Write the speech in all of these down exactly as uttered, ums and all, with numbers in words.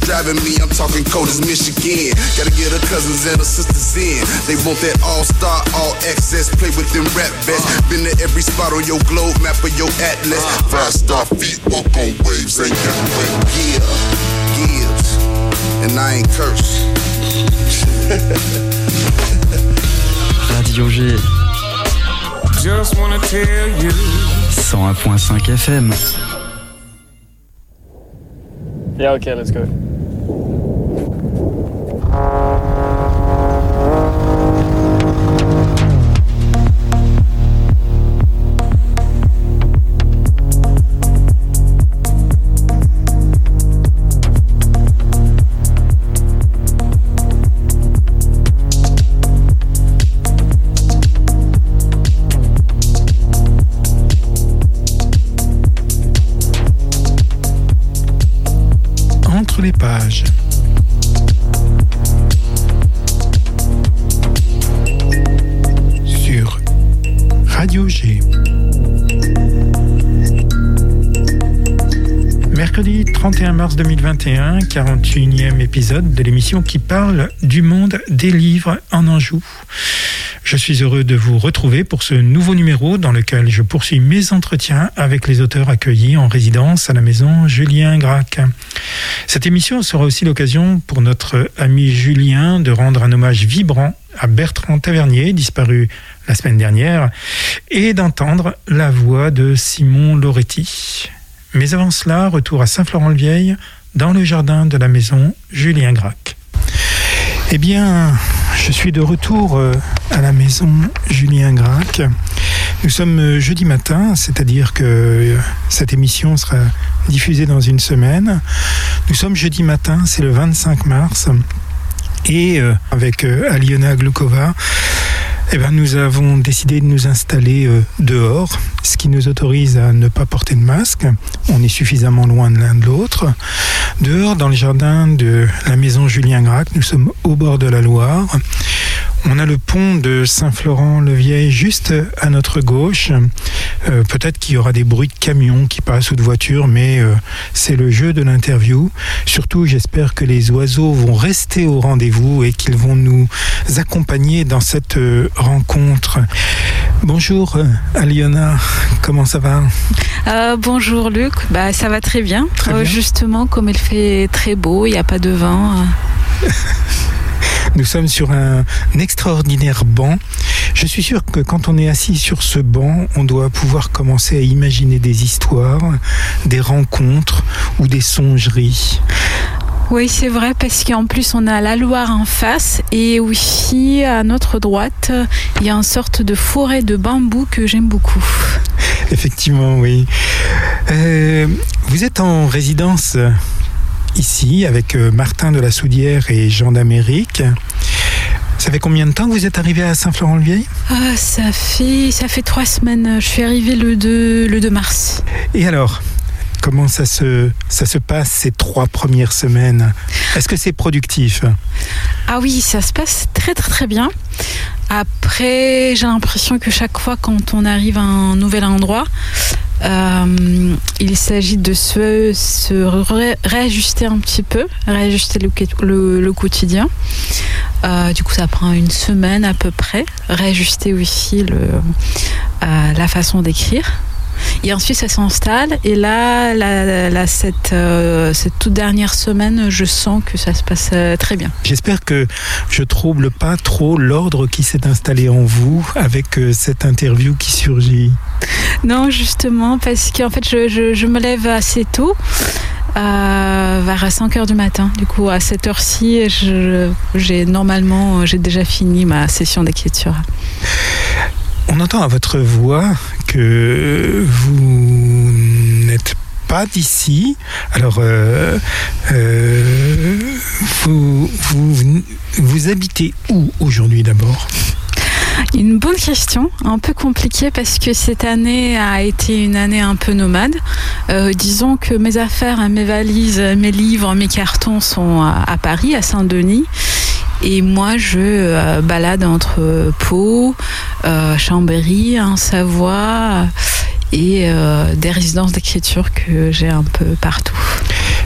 driving me, I'm talking cold as Michigan. Gotta get her cousins and her sisters in. They want that all-star, all-access, play with them rap best. Been to every spot on your globe map or your atlas. Five-star feet, walk on waves, ain't getting wet. Yeah, gives, and I ain't cursed. Radio G. Just wanna tell you. cent un point cinq F M. Yeah, okay, let's go. Les pages. Sur Radio G. Mercredi trente et un mars deux mille vingt et un, quarante et unième épisode de l'émission qui parle du monde des livres en Anjou. Je suis heureux de vous retrouver pour ce nouveau numéro dans lequel je poursuis mes entretiens avec les auteurs accueillis en résidence à la maison Julien Gracq. Cette émission sera aussi l'occasion pour notre ami Julien de rendre un hommage vibrant à Bertrand Tavernier, disparu la semaine dernière, et d'entendre la voix de Simon Loretti. Mais avant cela, retour à Saint-Florent-le-Vieil, dans le jardin de la maison Julien Gracq. Eh bien, je suis de retour à la maison Julien Gracq. Nous sommes jeudi matin, c'est-à-dire que cette émission sera diffusée dans une semaine. Nous sommes jeudi matin, c'est le vingt-cinq mars. Et avec Aliona Glukova, eh ben, nous avons décidé de nous installer euh, dehors, ce qui nous autorise à ne pas porter de masque. On est suffisamment loin de l'un de l'autre. Dehors, dans le jardin de la maison Julien Gracq, nous sommes au bord de la Loire. On a le pont de Saint-Florent-le-Vieil juste à notre gauche. Euh, peut-être qu'il y aura des bruits de camions qui passent ou de voitures, mais euh, c'est le jeu de l'interview. Surtout, j'espère que les oiseaux vont rester au rendez-vous et qu'ils vont nous accompagner dans cette euh, rencontre. Bonjour Aliona, comment ça va ? euh, Bonjour Luc, bah, ça va très bien. Très bien. Euh, justement, comme il fait très beau, il n'y a pas de vent. Nous sommes sur un, un extraordinaire banc. Je suis sûr que quand on est assis sur ce banc, on doit pouvoir commencer à imaginer des histoires, des rencontres ou des songeries. Oui, c'est vrai, parce qu'en plus, on a la Loire en face et aussi à notre droite, il y a une sorte de forêt de bambou que j'aime beaucoup. Effectivement, oui. Euh, vous êtes en résidence ici avec Martin de la Soudière et Jean d'Amérique. Ça fait combien de temps que vous êtes arrivé à Saint-Florent-le-Vieil ? Ah, ça fait, ça fait trois semaines. Je suis arrivée le deux, le deux mars. Et alors ? Comment ça se, ça se passe ces trois premières semaines ? Est-ce que c'est productif ? Ah oui, ça se passe très très très bien. Après, j'ai l'impression que chaque fois quand on arrive à un nouvel endroit, euh, il s'agit de se, se ré- réajuster un petit peu, réajuster le, le, le quotidien. Euh, du coup, ça prend une semaine à peu près. Réajuster aussi le, euh, la façon d'écrire. Et ensuite, ça s'installe. Et là, la, la, cette, euh, cette toute dernière semaine, je sens que ça se passe euh, très bien. J'espère que je trouble pas trop l'ordre qui s'est installé en vous avec euh, cette interview qui surgit. Non, justement, parce qu'en fait, je, je, je me lève assez tôt. Euh, vers cinq heures du matin. Du coup, à cette heure-ci, je, j'ai, normalement, j'ai déjà fini ma session d'écriture. On entend à votre voix que vous n'êtes pas d'ici. Alors, euh, euh, vous, vous, vous habitez où aujourd'hui d'abord ? Une bonne question, un peu compliquée parce que cette année a été une année un peu nomade. Euh, disons que mes affaires, mes valises, mes livres, mes cartons sont à, à Paris, à Saint-Denis. Et moi, je euh, balade entre Pau, euh, Chambéry, en Savoie et euh, des résidences d'écriture que j'ai un peu partout.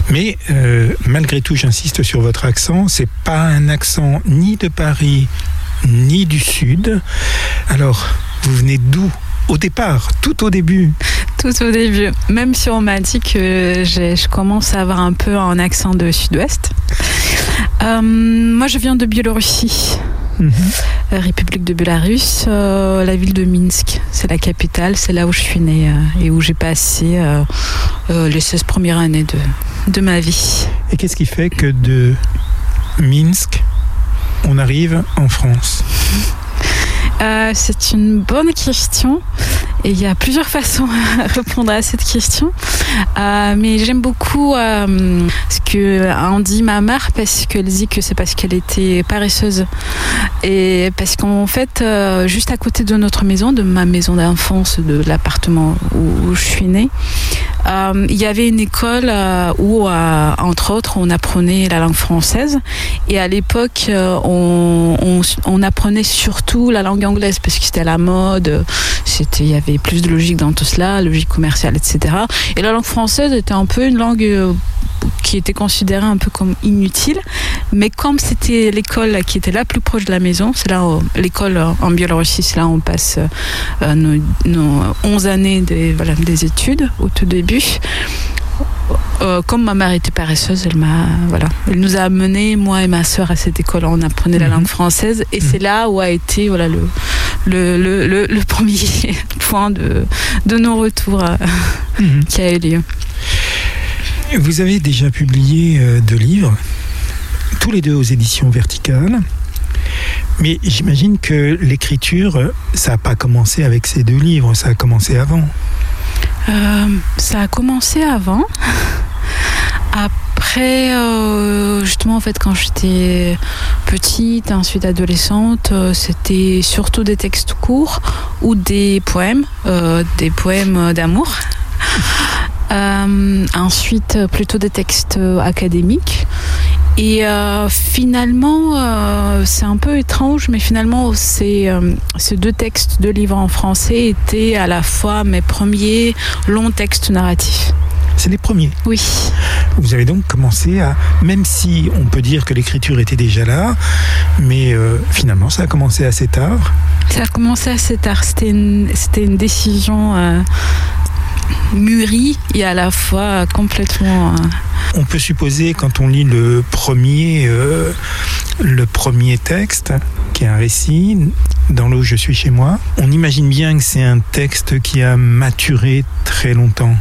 Mais euh, malgré tout, j'insiste sur votre accent, c'est pas un accent ni de Paris, ni du Sud. Alors, vous venez d'où au départ, tout au début? Tout au début, même si on m'a dit que j'ai, je commence à avoir un peu un accent de Sud-Ouest. Euh, moi, je viens de Biélorussie. Mmh. République de Bélarus, euh, la ville de Minsk, c'est la capitale, c'est là où je suis née euh, et où j'ai passé euh, euh, les seize premières années de, de ma vie. Et qu'est-ce qui fait que de Minsk, on arrive en France? Euh, c'est une bonne question et il y a plusieurs façons à répondre à cette question. Euh, mais j'aime beaucoup euh, ce que en dit ma mère parce qu'elle dit que c'est parce qu'elle était paresseuse et parce qu'en fait euh, juste à côté de notre maison, de ma maison d'enfance, de l'appartement où, où je suis née, euh, il y avait une école euh, où euh, entre autres on apprenait la langue française et à l'époque euh, on, on, on apprenait surtout la langue anglaise parce que c'était la mode, c'était, il y avait plus de logique dans tout cela, logique commerciale, et cetera. Et la langue française était un peu une langue euh, qui était considérée un peu comme inutile, mais comme c'était l'école qui était la plus proche de la maison, c'est là où, l'école en Biélorussie, c'est là où on passe euh, nos, nos onze années des, voilà, des études au tout début. Euh, comme ma mère était paresseuse, elle m'a, voilà, elle nous a amenés, moi et ma sœur, à cette école. On apprenait mmh. la langue française, et mmh. c'est là où a été, voilà, le le le le, le premier point de de non-retour euh, mmh. qui a eu lieu. Vous avez déjà publié euh, deux livres, tous les deux aux éditions Verticales. Mais j'imagine que l'écriture, ça n'a pas commencé avec ces deux livres, ça a commencé avant. Euh, ça a commencé avant. Après, euh, justement, en fait, quand j'étais petite, ensuite adolescente, euh, c'était surtout des textes courts ou des poèmes, euh, des poèmes d'amour. Euh, ensuite, plutôt des textes académiques. Et euh, finalement, euh, c'est un peu étrange, mais finalement, ces, euh, ces deux textes de livres en français étaient à la fois mes premiers longs textes narratifs. C'est les premiers? Oui. Vous avez donc commencé à, même si on peut dire que l'écriture était déjà là, mais euh, finalement, ça a commencé assez tard? Ça a commencé assez tard. C'était une, c'était une décision euh, mûrie et à la fois complètement... Euh, On peut supposer, quand on lit le premier, euh, le premier texte, qui est un récit, Dans l'eau, je suis chez moi, on imagine bien que c'est un texte qui a maturé très longtemps.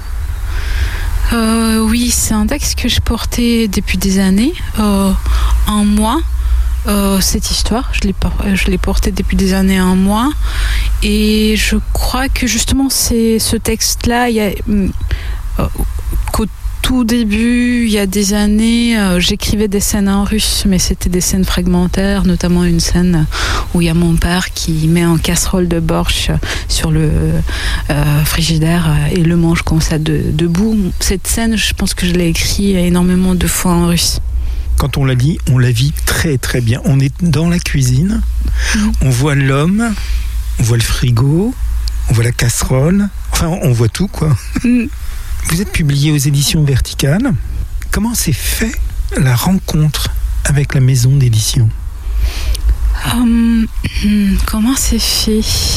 Euh, oui, c'est un texte que je portais depuis des années, euh, en moi. Euh, cette histoire, je l'ai, je l'ai portée depuis des années en moi. Et je crois que justement, c'est ce texte-là, il y a... Euh, qu'au tout début, il y a des années, euh, j'écrivais des scènes en russe, mais c'était des scènes fragmentaires, notamment une scène où il y a mon père qui met un casserole de borsch sur le euh, frigidaire et le mange comme ça de, debout. Cette scène, je pense que je l'ai écrite énormément de fois en russe. Quand on la lit, on la vit très très bien. On est dans la cuisine, mmh. on voit l'homme, on voit le frigo, on voit la casserole, enfin on voit tout quoi. Mmh. Vous êtes publié aux éditions Verticales. Comment s'est fait la rencontre avec la maison d'édition? um, Comment c'est fait?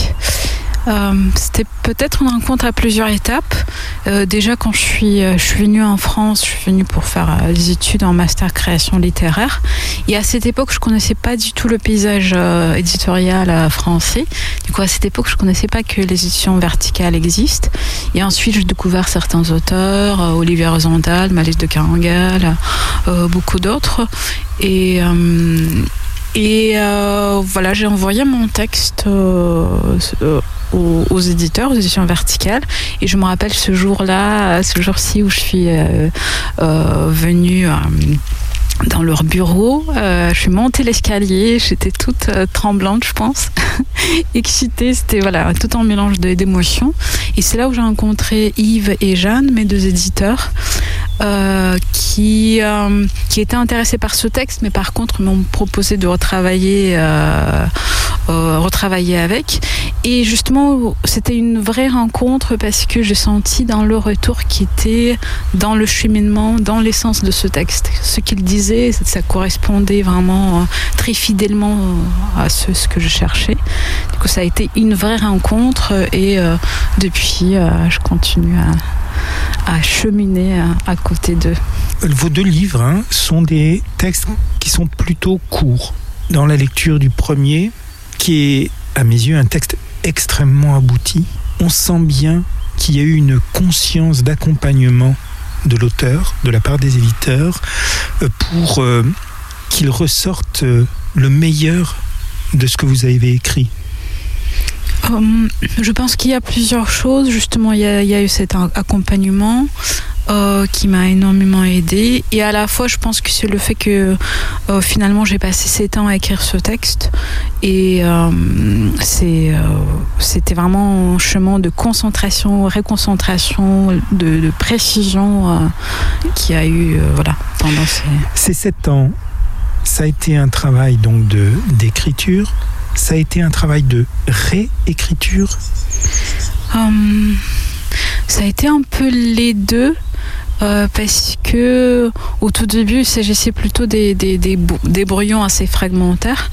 Um, c'était peut-être une rencontre à plusieurs étapes. Euh, déjà, quand je suis, je suis venue en France, je suis venue pour faire euh, des études en master création littéraire. Et à cette époque, je connaissais pas du tout le paysage euh, éditorial euh, français. Du coup, à cette époque, je connaissais pas que les éditions Verticales existent. Et ensuite, j'ai découvert certains auteurs, euh, Olivier Rosenthal, Malice de Carangal, euh, beaucoup d'autres. Et euh, Et euh, voilà, j'ai envoyé mon texte euh, euh, aux, aux éditeurs, aux éditions Verticales. Et je me rappelle ce jour-là, ce jour-ci où je suis euh, euh, venue... Euh, dans leur bureau, euh, je suis montée l'escalier, j'étais toute euh, tremblante, je pense, excitée, c'était voilà, tout un mélange de, d'émotions. Et c'est là où j'ai rencontré Yves et Jeanne, mes deux éditeurs, euh, qui, euh, qui étaient intéressés par ce texte, mais par contre m'ont proposé de retravailler, euh, euh, retravailler avec. Et justement, c'était une vraie rencontre parce que j'ai senti dans le retour qui était dans le cheminement, dans l'essence de ce texte. Ce qu'il disait, ça correspondait vraiment euh, très fidèlement à ce, ce que je cherchais. Du coup, ça a été une vraie rencontre et euh, depuis, euh, je continue à, à cheminer à, à côté d'eux. Vos deux livres hein, sont des textes qui sont plutôt courts. Dans la lecture du premier, qui est à mes yeux un texte extrêmement abouti, on sent bien qu'il y a eu une conscience d'accompagnement de l'auteur, de la part des éditeurs, pour euh, qu'il ressorte le meilleur de ce que vous avez écrit. Um, je pense qu'il y a plusieurs choses. Justement, il y a, il y a eu cet accompagnement euh, qui m'a énormément aidée. Et à la fois, je pense que c'est le fait que euh, finalement, j'ai passé sept ans à écrire ce texte. Et euh, c'est, euh, c'était vraiment un chemin de concentration, réconcentration, de, de précision euh, qui a eu euh, voilà, pendant ces... Ces sept ans, ça a été un travail donc de, d'écriture. Ça a été un travail de réécriture um, Ça a été un peu les deux, euh, parce que au tout début, il s'agissait plutôt des, des, des, des brouillons assez fragmentaires,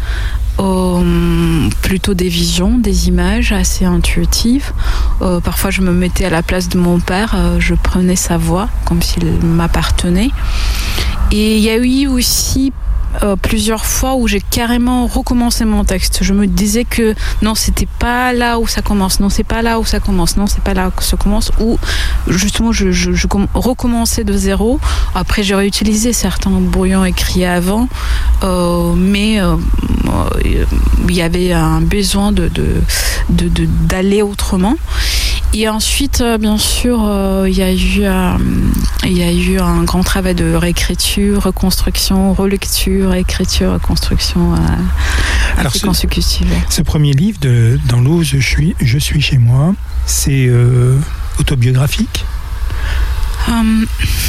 euh, plutôt des visions, des images assez intuitives. Euh, parfois, je me mettais à la place de mon père, euh, je prenais sa voix comme s'il m'appartenait. Et il y a eu aussi Euh, plusieurs fois où j'ai carrément recommencé mon texte. Je me disais que non, c'était pas là où ça commence, non, c'est pas là où ça commence, non, c'est pas là où ça commence, ou justement je, je, je recommençais de zéro. Après, j'ai réutilisé certains brouillons écrits avant, euh, mais euh, il y avait un besoin de, de, de, de, d'aller autrement. Et ensuite, bien sûr, euh, il y a eu, euh, il y a eu un grand travail de réécriture, reconstruction, relecture, écriture, reconstruction euh, Alors ce, consécutive. Ce premier livre de Dans l'eau, je suis, je suis chez moi, c'est euh, autobiographique. Um,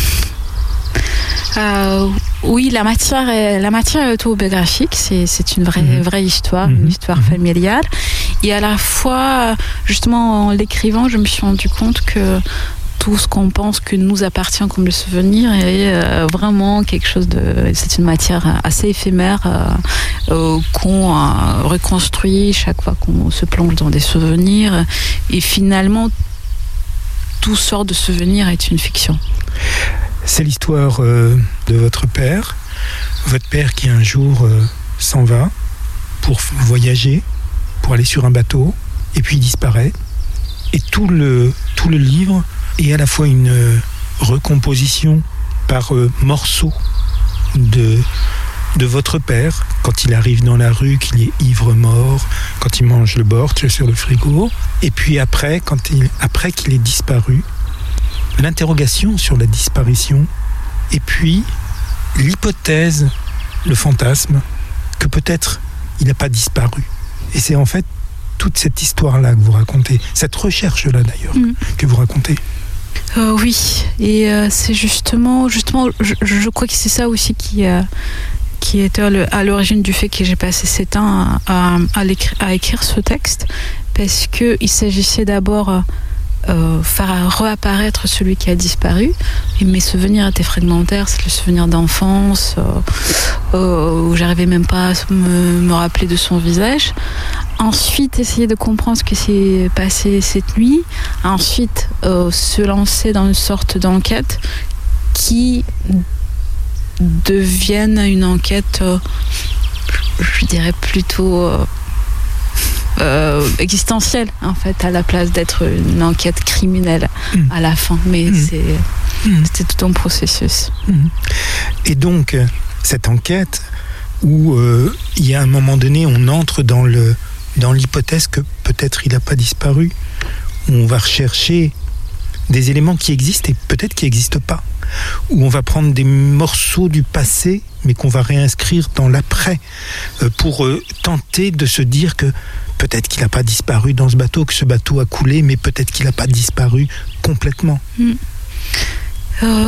euh, oui, la matière est, la matière est autobiographique, c'est, c'est une vraie, mmh. vraie histoire, mmh. une histoire mmh. familiale. Et à la fois, justement, en l'écrivant, je me suis rendu compte que tout ce qu'on pense que nous appartient comme le souvenir est euh, vraiment quelque chose de... C'est une matière assez éphémère euh, euh, qu'on euh, reconstruit chaque fois qu'on se plonge dans des souvenirs. Et finalement, tout sort de souvenirs est une fiction. C'est l'histoire euh, de votre père, votre père qui un jour euh, s'en va pour voyager, pour aller sur un bateau, et puis il disparaît. Et tout le, tout le livre est à la fois une euh, recomposition par euh, morceaux de, de votre père, quand il arrive dans la rue, qu'il est ivre-mort, quand il mange le bortsch sur le frigo, et puis après, quand il, après qu'il ait disparu, l'interrogation sur la disparition, et puis l'hypothèse, le fantasme, que peut-être il n'a pas disparu. Et c'est en fait toute cette histoire-là que vous racontez, cette recherche-là d'ailleurs, mmh. que vous racontez. Euh, oui, et euh, c'est justement, justement je, je crois que c'est ça aussi qui, euh, qui était à l'origine du fait que j'ai passé sept ans à, à, à, à écrire ce texte, parce qu'il s'agissait d'abord... Euh, faire réapparaître celui qui a disparu. Et mes souvenirs étaient fragmentaires, c'est le souvenir d'enfance euh, euh, où j'arrivais même pas à me, me rappeler de son visage. Ensuite, essayer de comprendre ce qui s'est passé cette nuit. Ensuite, euh, se lancer dans une sorte d'enquête qui devienne une enquête, euh, je dirais plutôt... Euh, Euh, existentielle en fait, à la place d'être une enquête criminelle mmh. à la fin, mais mmh. c'est, mmh. c'était tout un processus. Mmh. Et donc cette enquête où euh, il y a un moment donné on entre dans, le, dans l'hypothèse que peut-être il n'a pas disparu, où on va rechercher des éléments qui existent et peut-être qui n'existent pas, où on va prendre des morceaux du passé mais qu'on va réinscrire dans l'après euh, pour euh, tenter de se dire que peut-être qu'il n'a pas disparu dans ce bateau, que ce bateau a coulé, mais peut-être qu'il n'a pas disparu complètement. Mmh. Euh,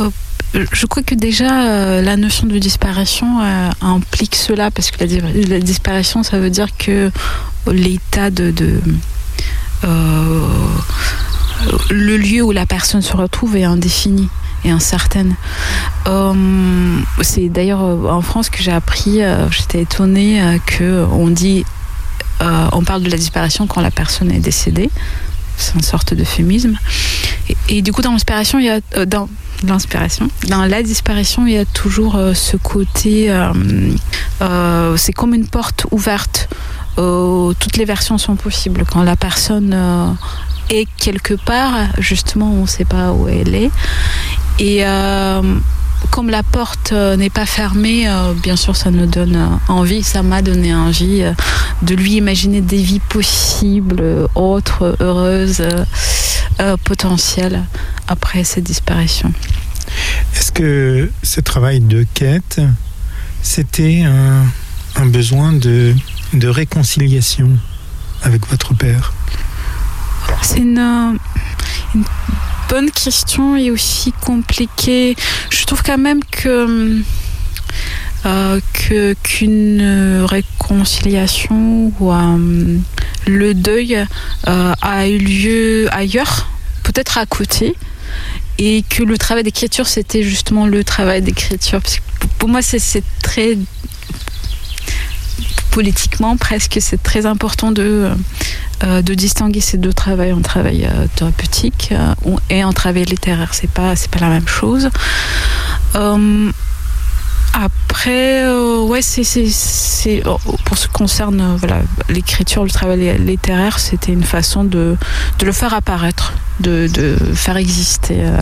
je crois que déjà euh, la notion de disparition euh, implique cela, parce que la, la disparition, ça veut dire que l'état de, de euh, le lieu où la personne se retrouve est indéfini et incertaine. Euh, c'est d'ailleurs en France que j'ai appris, euh, j'étais étonnée euh, que on dit, euh, on parle de la disparition quand la personne est décédée. C'est une sorte d'euphémisme. Et, et du coup, dans l'inspiration, il y a euh, dans l'inspiration, dans la disparition, il y a toujours euh, ce côté. Euh, euh, c'est comme une porte ouverte. Euh, toutes les versions sont possibles. Quand la personne euh, est quelque part, justement, on ne sait pas où elle est. Et euh, comme la porte euh, n'est pas fermée, euh, bien sûr, ça nous donne euh, envie, ça m'a donné envie euh, de lui imaginer des vies possibles, euh, autres, heureuses, euh, euh, potentielles après cette disparition. Est-ce que ce travail de quête, c'était un, un besoin de, de réconciliation avec votre père ? C'est une, une bonne question et aussi compliquée. Je trouve quand même que, euh, que qu'une réconciliation ou euh, le deuil euh, a eu lieu ailleurs, peut-être à côté, et que le travail d'écriture, c'était justement le travail d'écriture. Parce que pour moi, c'est, c'est très... politiquement, presque, c'est très important de, euh, de distinguer ces deux travails, un travail euh, thérapeutique euh, et un travail littéraire. C'est pas, c'est pas la même chose. Euh, après, euh, ouais, c'est, c'est, c'est, pour ce qui concerne euh, voilà, l'écriture, le travail littéraire, c'était une façon de, de le faire apparaître, de, de faire exister. Euh.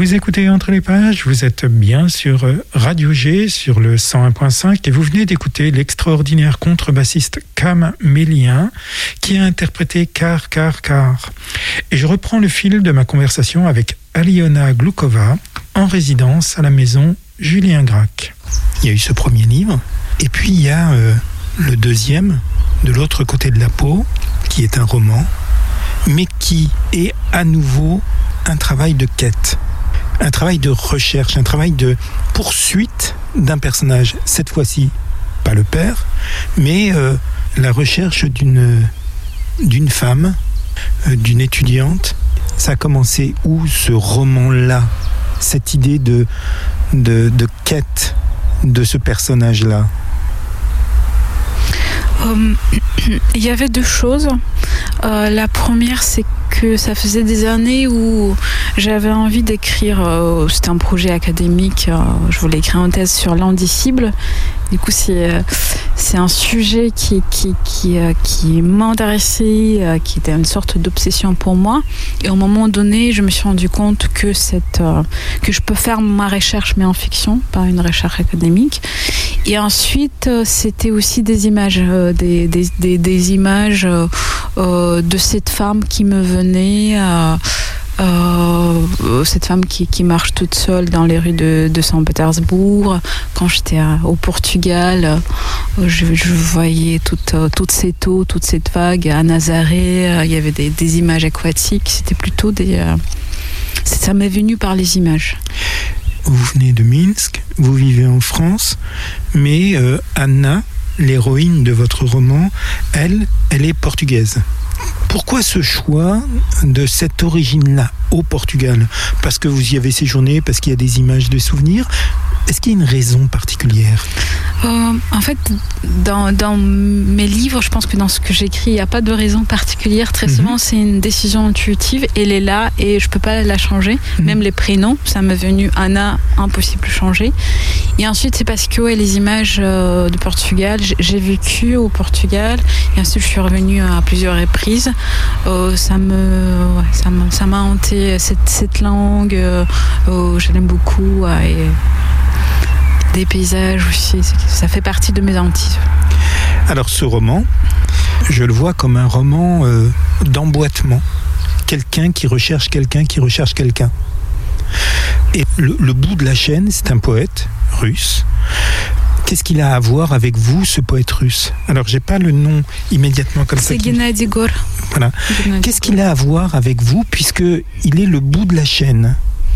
Vous écoutez Entre les pages, vous êtes bien sur Radio G, sur le cent un point cinq, et vous venez d'écouter l'extraordinaire contrebassiste Cam Mélien, qui a interprété Car, Car, Car. Et je reprends le fil de ma conversation avec Aliona Glukova, en résidence à la maison Julien Gracq. Il y a eu ce premier livre, et puis il y a euh, le deuxième, De l'autre côté de la peau, qui est un roman, mais qui est à nouveau un travail de quête, un travail de recherche, un travail de poursuite d'un personnage. Cette fois-ci, pas le père, mais euh, la recherche d'une, d'une femme, euh, d'une étudiante. Ça a commencé où, ce roman-là, cette idée de, de, de quête de ce personnage-là? Euh, il y avait deux choses. Euh, la première, c'est que ça faisait des années où j'avais envie d'écrire. Euh, c'était un projet académique. Euh, je voulais écrire une thèse sur l'indicible. Du coup, c'est, euh, c'est un sujet qui, qui, qui, euh, qui m'intéressait, euh, qui était une sorte d'obsession pour moi. Et au moment donné, je me suis rendu compte que, cette, euh, que je peux faire ma recherche, mais en fiction, pas une recherche académique. Et ensuite, euh, c'était aussi des images, euh, des, des, des, des images euh, euh, de cette femme qui me venait. Euh, Euh, cette femme qui, qui marche toute seule dans les rues de, de Saint-Pétersbourg. Quand j'étais à, au Portugal, euh, je, je voyais toute, euh, toute cette eau, toute cette vague à Nazaré. Euh, il y avait des, des images aquatiques. C'était plutôt des... Euh, ça m'est venu par les images. Vous venez de Minsk, vous vivez en France, mais euh, Anna, l'héroïne de votre roman, elle, elle est portugaise. Pourquoi ce choix de cette origine-là au Portugal? Parce que vous y avez séjourné, parce qu'il y a des images de souvenirs. Est-ce qu'il y a une raison particulière? euh, En fait, dans, dans mes livres, je pense que dans ce que j'écris, il n'y a pas de raison particulière. Très souvent, mmh. c'est une décision intuitive. Elle est là et je ne peux pas la changer. Mmh. Même les prénoms, ça m'est venu Anna, impossible de changer. Et ensuite, c'est parce que ouais, les images euh, de Portugal, j'ai, j'ai vécu au Portugal. Et ensuite, je suis revenue à plusieurs reprises. Euh, ça, me, ouais, ça, m'a, ça m'a hanté cette, cette langue. Euh, euh, je l'aime beaucoup. Ouais, et des paysages aussi, ça fait partie de mes Antilles. Alors ce roman, je le vois comme un roman euh, d'emboîtement. Quelqu'un qui recherche quelqu'un qui recherche quelqu'un. Et le, le bout de la chaîne, c'est un poète russe. Qu'est-ce qu'il a à voir avec vous, ce poète russe? Alors, j'ai pas le nom immédiatement comme c'est ça. C'est Gennady Gor. Voilà. Gennady Qu'est-ce qu'il a à voir avec vous, puisque il est le bout de la chaîne?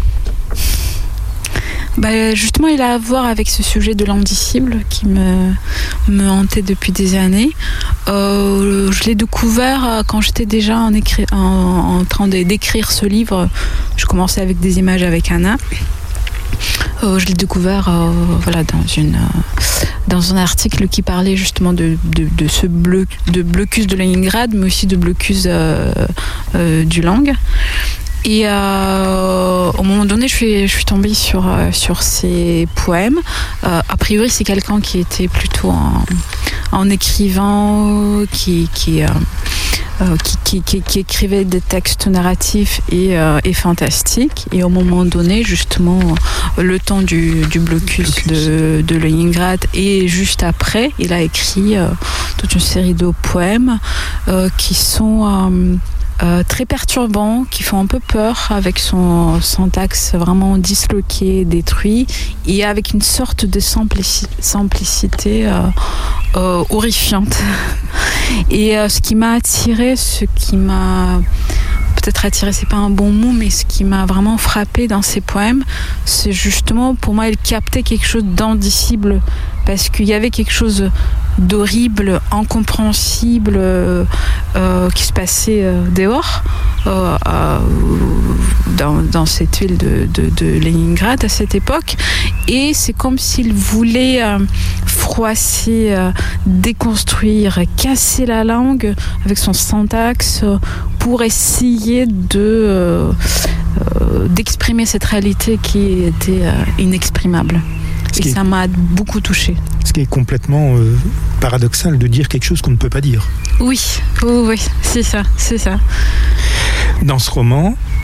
Bah, justement, il a à voir avec ce sujet de l'indicible qui me, me hantait depuis des années. Euh, je l'ai découvert quand j'étais déjà en, écri- en, en train de, d'écrire ce livre. Je commençais avec des images avec Anna. Euh, je l'ai découvert euh, voilà, dans, une, euh, dans un article qui parlait justement de, de, de ce bloc, de blocus de Leningrad, mais aussi de blocus euh, euh, du Lang. Et euh, au moment donné, je suis, je suis tombée sur, euh, sur ces poèmes. Euh, a priori, c'est quelqu'un qui était plutôt en, en écrivain, qui, qui, euh, euh, qui, qui, qui, qui écrivait des textes narratifs et, euh, et fantastiques. Et au moment donné, justement, le temps du, du blocus, blocus. De, de Leningrad et juste après, il a écrit euh, toute une série de poèmes euh, qui sont... Euh, Euh, très perturbant, qui font un peu peur avec son syntaxe vraiment disloqué, détruit, et avec une sorte de simplici- simplicité euh, euh, horrifiante. Et euh, ce qui m'a attiré, ce qui m'a peut-être attiré, c'est pas un bon mot, mais ce qui m'a vraiment frappé dans ces poèmes, c'est justement, pour moi, il captait quelque chose d'indicible, parce qu'il y avait quelque chose d'horrible, incompréhensible euh, euh, qui se passait euh, dehors euh, euh, dans, dans cette ville de, de, de Leningrad à cette époque, et c'est comme s'il voulait euh, froisser, euh, déconstruire, casser la langue avec son syntaxe euh, pour essayer de euh, euh, d'exprimer cette réalité qui était euh, inexprimable. Et ça m'a beaucoup touchée. Ce qui est complètement euh, paradoxal de dire quelque chose qu'on ne peut pas dire. Oui, oui, oui, c'est ça, c'est ça. Dans ce roman,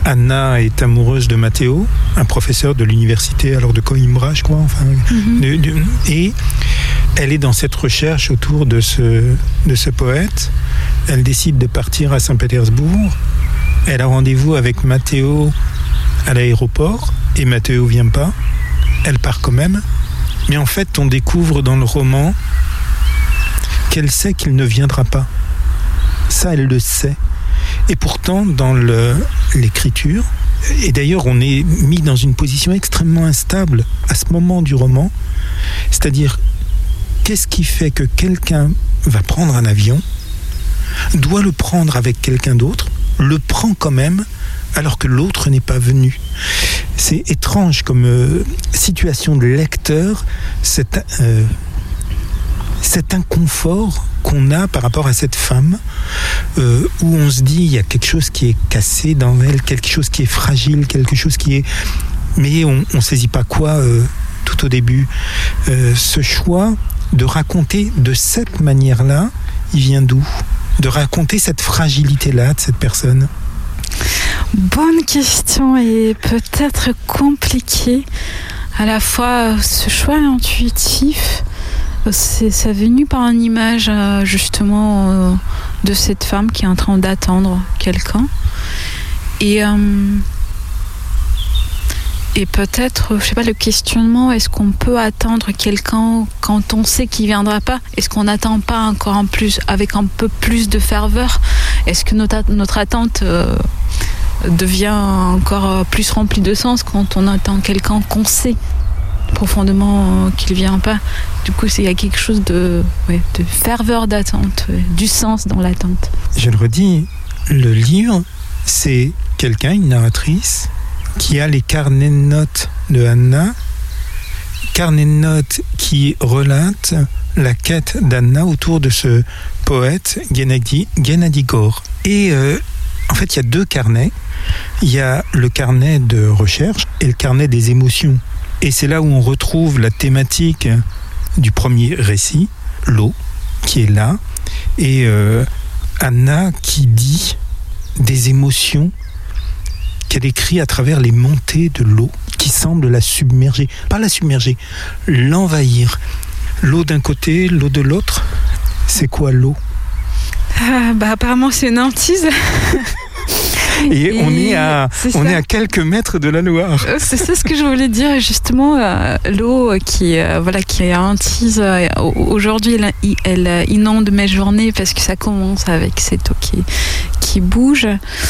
Anna est amoureuse de Matteo, un professeur de l'université alors de Coimbra, je crois. Enfin, mm-hmm. de, de, et elle est dans cette recherche autour de ce, de ce poète. Elle décide de partir à Saint-Pétersbourg. Elle a rendez-vous avec Matteo à l'aéroport et Matteo vient pas. Elle part quand même. Mais en fait, on découvre dans le roman qu'elle sait qu'il ne viendra pas. Ça, elle le sait. Et pourtant, dans le, l'écriture, et d'ailleurs, on est mis dans une position extrêmement instable à ce moment du roman, c'est-à-dire, qu'est-ce qui fait que quelqu'un va prendre un avion, doit le prendre avec quelqu'un d'autre, le prend quand même, alors que l'autre n'est pas venu. C'est étrange comme euh, situation de lecteur, cette, euh, cet inconfort qu'on a par rapport à cette femme, euh, où on se dit il y a quelque chose qui est cassé dans elle, quelque chose qui est fragile, quelque chose qui est... Mais on ne saisit pas quoi euh, tout au début. Euh, ce choix de raconter de cette manière-là, il vient d'où ? De raconter cette fragilité-là de cette personne ? Bonne question et peut-être compliquée. À la fois, ce choix intuitif, c'est, c'est venu par une image justement euh, de cette femme qui est en train d'attendre quelqu'un. Et, euh, et peut-être, je sais pas, le questionnement, est-ce qu'on peut attendre quelqu'un quand on sait qu'il ne viendra pas ? Est-ce qu'on n'attend pas encore en plus, avec un peu plus de ferveur ? Est-ce que notre, notre attente... Euh, devient encore plus rempli de sens quand on attend quelqu'un qu'on sait profondément qu'il ne vient pas. Du coup, il y a quelque chose de, ouais, de ferveur d'attente, ouais, du sens dans l'attente. Je le redis, le livre, c'est quelqu'un, une narratrice, qui a les carnets de notes de Anna, carnets de notes qui relatent la quête d'Anna autour de ce poète Gennady, Gennady Gore. Et euh, en fait, il y a deux carnets. Il y a le carnet de recherche et le carnet des émotions. Et c'est là où on retrouve la thématique du premier récit, l'eau, qui est là. Et euh, Anna qui dit des émotions qu'elle écrit à travers les montées de l'eau, qui semblent la submerger. Pas la submerger, l'envahir. L'eau d'un côté, l'eau de l'autre. C'est quoi l'eau ? Ah, bah, apparemment, c'est une hantise. Et, et on, est à, c'est on est à quelques mètres de la Loire. C'est ça ce que je voulais dire, justement, euh, l'eau qui, euh, voilà, qui est hantise. Euh, aujourd'hui, elle, elle inonde mes journées parce que ça commence avec cette eau qui, qui bouge.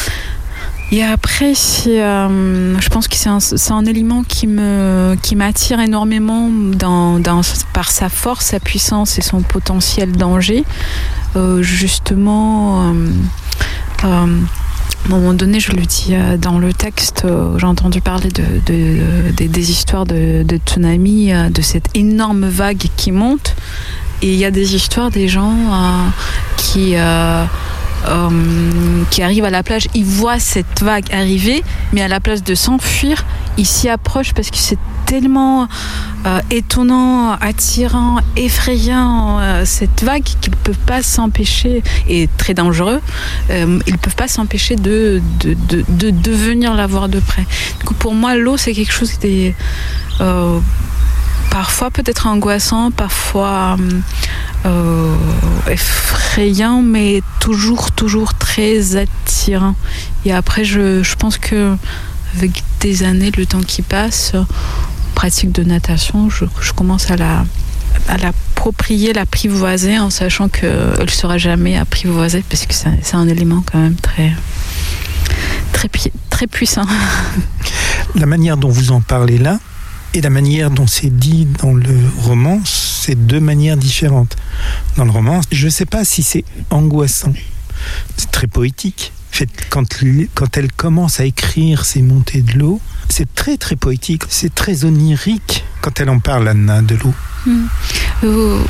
Et après, c'est, euh, je pense que c'est un, c'est un élément qui, me, qui m'attire énormément dans, dans, par sa force, sa puissance et son potentiel danger. Euh, justement... Euh, euh, À un moment donné, je le dis dans le texte, j'ai entendu parler de, de, de, des histoires de, de tsunami, de cette énorme vague qui monte. Et il y a des histoires des gens euh, qui, euh, euh, qui arrivent à la plage, ils voient cette vague arriver, mais à la place de s'enfuir, ils s'y approchent parce que c'est tellement euh, étonnant, attirant, effrayant, euh, cette vague qu'ils ne peuvent pas s'empêcher, et très dangereux, euh, ils ne peuvent pas s'empêcher de, de, de, de, de venir la voir de près. Du coup, pour moi, l'eau, c'est quelque chose qui est euh, parfois peut-être angoissant, parfois euh, effrayant, mais toujours, toujours très attirant. Et après, je, je pense que avec des années, le temps qui passe, pratique de natation, je, je commence à la, à l'approprier, l'apprivoiser, en sachant qu'elle ne sera jamais apprivoisée, parce que c'est, c'est un élément quand même très, très, très puissant. La manière dont vous en parlez là, et la manière dont c'est dit dans le roman, c'est deux manières différentes. Dans le roman, je ne sais pas si c'est angoissant, c'est très poétique. En fait, quand, quand elle commence à écrire ces montées de l'eau, c'est très très poétique, c'est très onirique quand elle en parle, Anna, de l'eau. Mmh. Euh,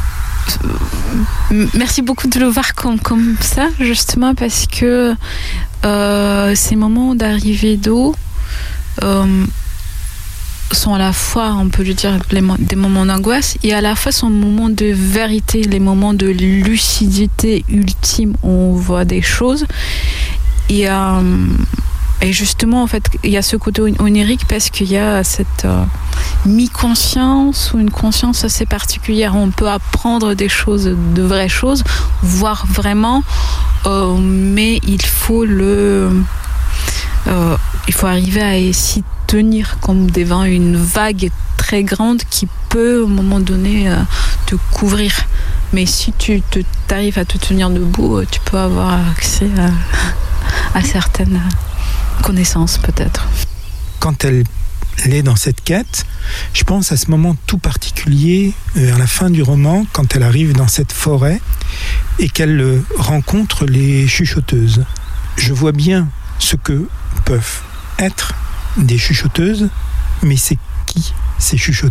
merci beaucoup de le voir comme, comme ça, justement, parce que euh, ces moments d'arrivée d'eau euh, sont à la fois, on peut le dire, les, des moments d'angoisse et à la fois sont moments de vérité, les moments de lucidité ultime où on voit des choses. Et, euh, et justement, en fait, il y a ce côté onirique parce qu'il y a cette euh, mi-conscience ou une conscience assez particulière. On peut apprendre des choses, de vraies choses, voir vraiment, euh, mais il faut le, euh, il faut arriver à s'y tenir comme devant une vague très grande qui peut, au moment donné, euh, te couvrir. Mais si tu te, t'arrives à te tenir debout, tu peux avoir accès à, à certaines connaissances, peut-être. Quand elle est dans cette quête, je pense à ce moment tout particulier, vers la fin du roman, quand elle arrive dans cette forêt et qu'elle rencontre les chuchoteuses. Je vois bien ce que peuvent être des chuchoteuses, mais c'est qui ces chuchoteuses ?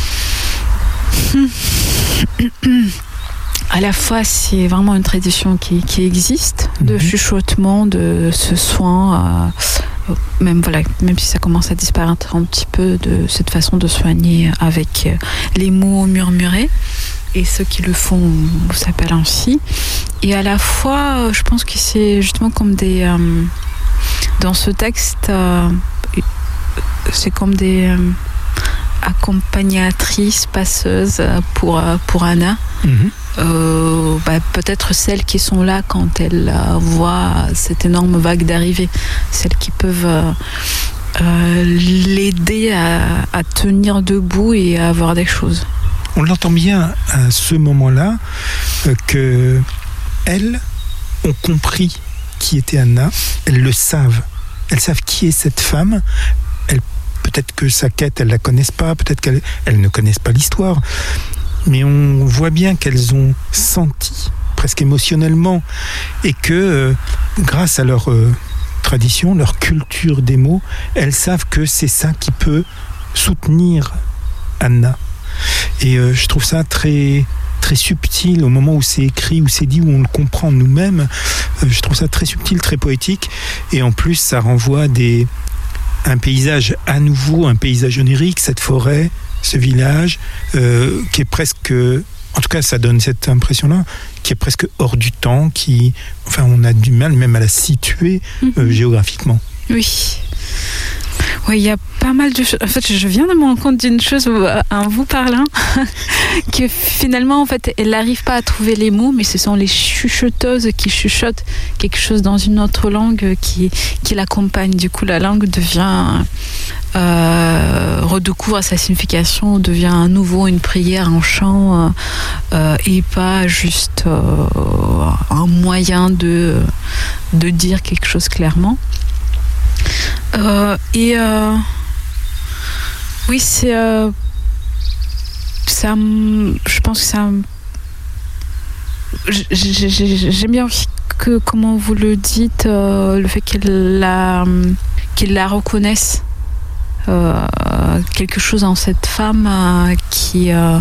À la fois, c'est vraiment une tradition qui, qui existe de mmh. chuchotement, de ce soin, euh, même, voilà, même si ça commence à disparaître un petit peu, de cette façon de soigner avec les mots murmurés. Et ceux qui le font s'appellent ainsi. Et à la fois, je pense que c'est justement comme des... Euh, dans ce texte, euh, c'est comme des... Euh, accompagnatrice, passeuse pour, pour Anna. Mmh. Euh, bah, peut-être celles qui sont là quand elles euh, voient cette énorme vague d'arrivée, celles qui peuvent euh, euh, l'aider à, à tenir debout et à voir des choses. On l'entend bien à ce moment-là euh, que elles ont compris qui était Anna, elles le savent, elles savent qui est cette femme. Elles Peut-être que sa quête, elles ne la connaissent pas, peut-être qu'elles elles ne connaissent pas l'histoire, mais on voit bien qu'elles ont senti, presque émotionnellement, et que euh, grâce à leur euh, tradition, leur culture des mots, elles savent que c'est ça qui peut soutenir Anna. Et euh, je trouve ça très, très subtil au moment où c'est écrit, où c'est dit, où on le comprend nous-mêmes. Euh, je trouve ça très subtil, très poétique, et en plus ça renvoie à des... un paysage à nouveau, un paysage onirique, cette forêt, ce village, euh, qui est presque, en tout cas ça donne cette impression-là, qui est presque hors du temps, qui, enfin on a du mal même à la situer euh, mm-hmm. géographiquement. Oui. Oui, il y a pas mal de choses. En fait, je viens de me rendre compte d'une chose en vous parlant, que finalement, en fait, elle n'arrive pas à trouver les mots, mais ce sont les chuchoteuses qui chuchotent quelque chose dans une autre langue qui, qui l'accompagne. Du coup, la langue devient, euh, redécouvre sa signification, devient à nouveau une prière, un chant, euh, et pas juste euh, un moyen de, de dire quelque chose clairement. Euh, et euh, oui, c'est euh, ça. Je pense que ça. J'aime bien aussi que, comment vous le dites, euh, le fait qu'elle la, qu'elle la reconnaisse. Euh, quelque chose en cette femme euh, qui euh,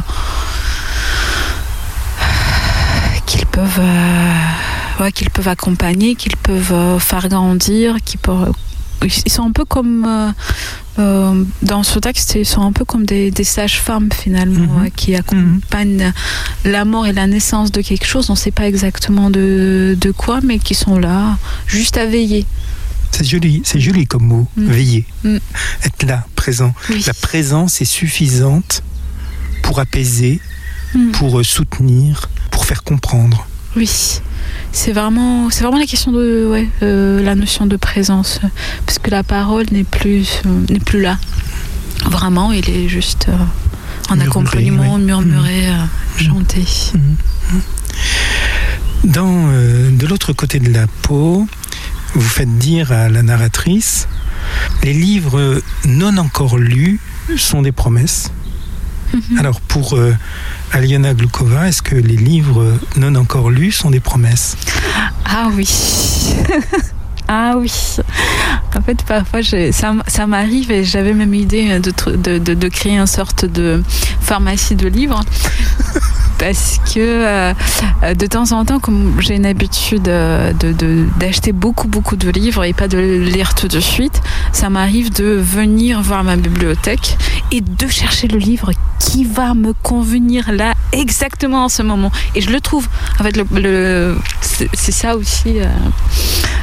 qu'ils peuvent euh, ouais, qu'ils peuvent accompagner, qu'ils peuvent euh, faire grandir, qu'ils peuvent. Ils sont un peu comme euh, euh, dans ce texte, ils sont un peu comme des, des sages-femmes finalement, mmh. euh, qui accompagnent mmh. la mort et la naissance de quelque chose. On ne sait pas exactement de, de quoi, mais qui sont là juste à veiller. C'est joli, c'est joli comme mot, mmh. veiller, mmh. être là, présent. Oui. La présence est suffisante pour apaiser, mmh. pour soutenir, pour faire comprendre. Oui. C'est vraiment, c'est vraiment la question de ouais, euh, la notion de présence, parce que la parole n'est plus, euh, n'est plus là. Vraiment, il est juste euh, en murmuré, accompagnement, ouais. murmuré, mmh. euh, chanté. Mmh. Dans, euh, de l'autre côté de la peau, vous faites dire à la narratrice, les livres non encore lus sont des promesses. Mmh. Alors pour euh, Aliona Glukova, est-ce que les livres non encore lus sont des promesses ? Ah oui. Ah oui. En fait, parfois, je, ça, ça m'arrive et j'avais même l'idée de, de, de, de créer une sorte de pharmacie de livres. Parce que euh, de temps en temps, comme j'ai une habitude de, de, d'acheter beaucoup, beaucoup de livres et pas de lire tout de suite, ça m'arrive de venir voir ma bibliothèque et de chercher le livre qui va me convenir là, exactement en ce moment. Et je le trouve. En fait, le, le, c'est, c'est ça aussi. Euh,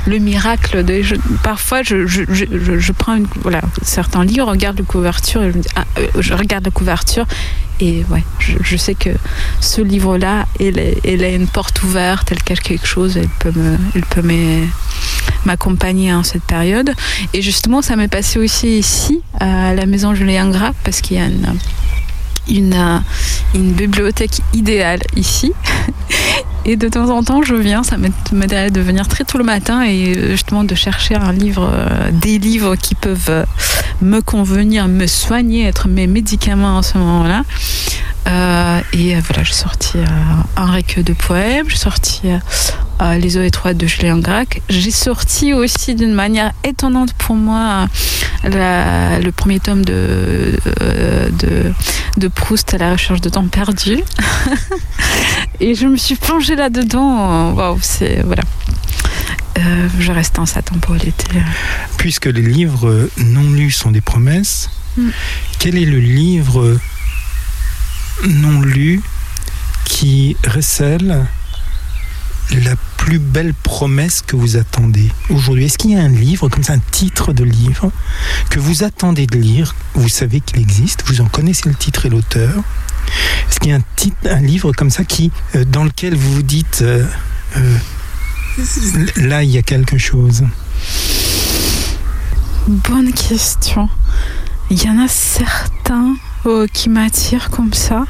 le miracle. De, je, parfois, je, je, je, je prends une, voilà, certains livres, regarde la couverture, et je, me dis, ah, je regarde la couverture et ouais, je, je sais que ce livre-là, il, il a une porte ouverte, elle cache quelque chose, elle peut me, elle peut m'accompagner en cette période. Et justement, ça m'est passé aussi ici, à la maison Julien Gracq, parce qu'il y a une Une, une bibliothèque idéale ici et de temps en temps je viens, ça m'aide de venir très tôt le matin et justement de chercher un livre, des livres qui peuvent me convenir, me soigner, être mes médicaments en ce moment-là. Euh, et voilà, j'ai sorti euh, un recueil de poèmes, j'ai sorti euh, Les eaux étroites de Julien Gracq. J'ai sorti aussi d'une manière étonnante pour moi la, le premier tome de, de, de Proust, À la recherche de temps perdu. Et je me suis plongée là-dedans. Waouh, c'est voilà. Euh, je reste en satin pour l'été. Puisque les livres non lus sont des promesses, mm. quel est le livre non lu qui recèle la plus belle promesse que vous attendez aujourd'hui? Est-ce qu'il y a un livre, comme ça, un titre de livre que vous attendez de lire? Vous savez qu'il existe, vous en connaissez le titre et l'auteur. Est-ce qu'il y a un, titre, un livre comme ça qui, euh, dans lequel vous vous dites euh, euh, là il y a quelque chose? Bonne question. Il y en a certains euh, qui m'attirent comme ça.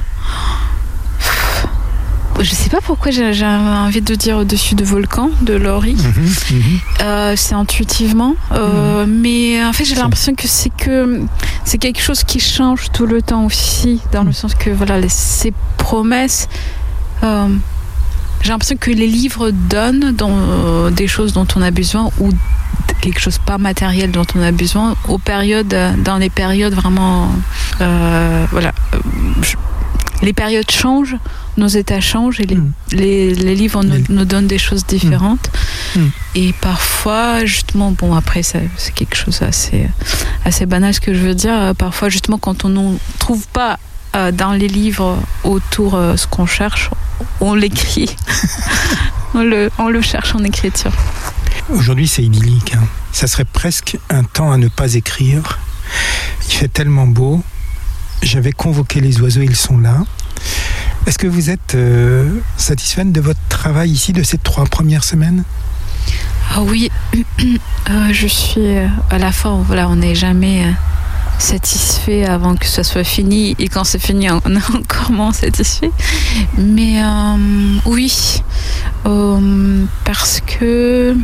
Je sais pas pourquoi j'ai, j'ai envie de dire Au-dessus de volcan de Laurie. Mmh, mmh. Euh, c'est intuitivement, euh, mmh. mais en fait j'ai l'impression que c'est que c'est quelque chose qui change tout le temps aussi, dans mmh. le sens que voilà les, ces promesses. Euh, j'ai l'impression que les livres donnent dans, euh, des choses dont on a besoin ou quelque chose pas matériel dont on a besoin aux périodes, dans les périodes vraiment, euh, voilà. Je, les périodes changent, nos états changent et les, mmh. les, les livres nous, nous donnent des choses différentes. Mmh. Et parfois, justement, bon, après, ça, c'est quelque chose assez, assez banal ce que je veux dire. Parfois, justement, quand on ne trouve pas euh, dans les livres autour euh, ce qu'on cherche, on l'écrit. on, le, on le cherche en écriture. Aujourd'hui, c'est idyllique. Hein. Ça serait presque un temps à ne pas écrire. Il fait tellement beau. J'avais convoqué les oiseaux, ils sont là. Est-ce que vous êtes euh, satisfaite de votre travail ici, de ces trois premières semaines? Ah oui, euh, je suis à la fin, voilà, on n'est jamais satisfait avant que ça soit fini, et quand c'est fini, on est encore moins satisfait. Mais euh, oui, euh, parce que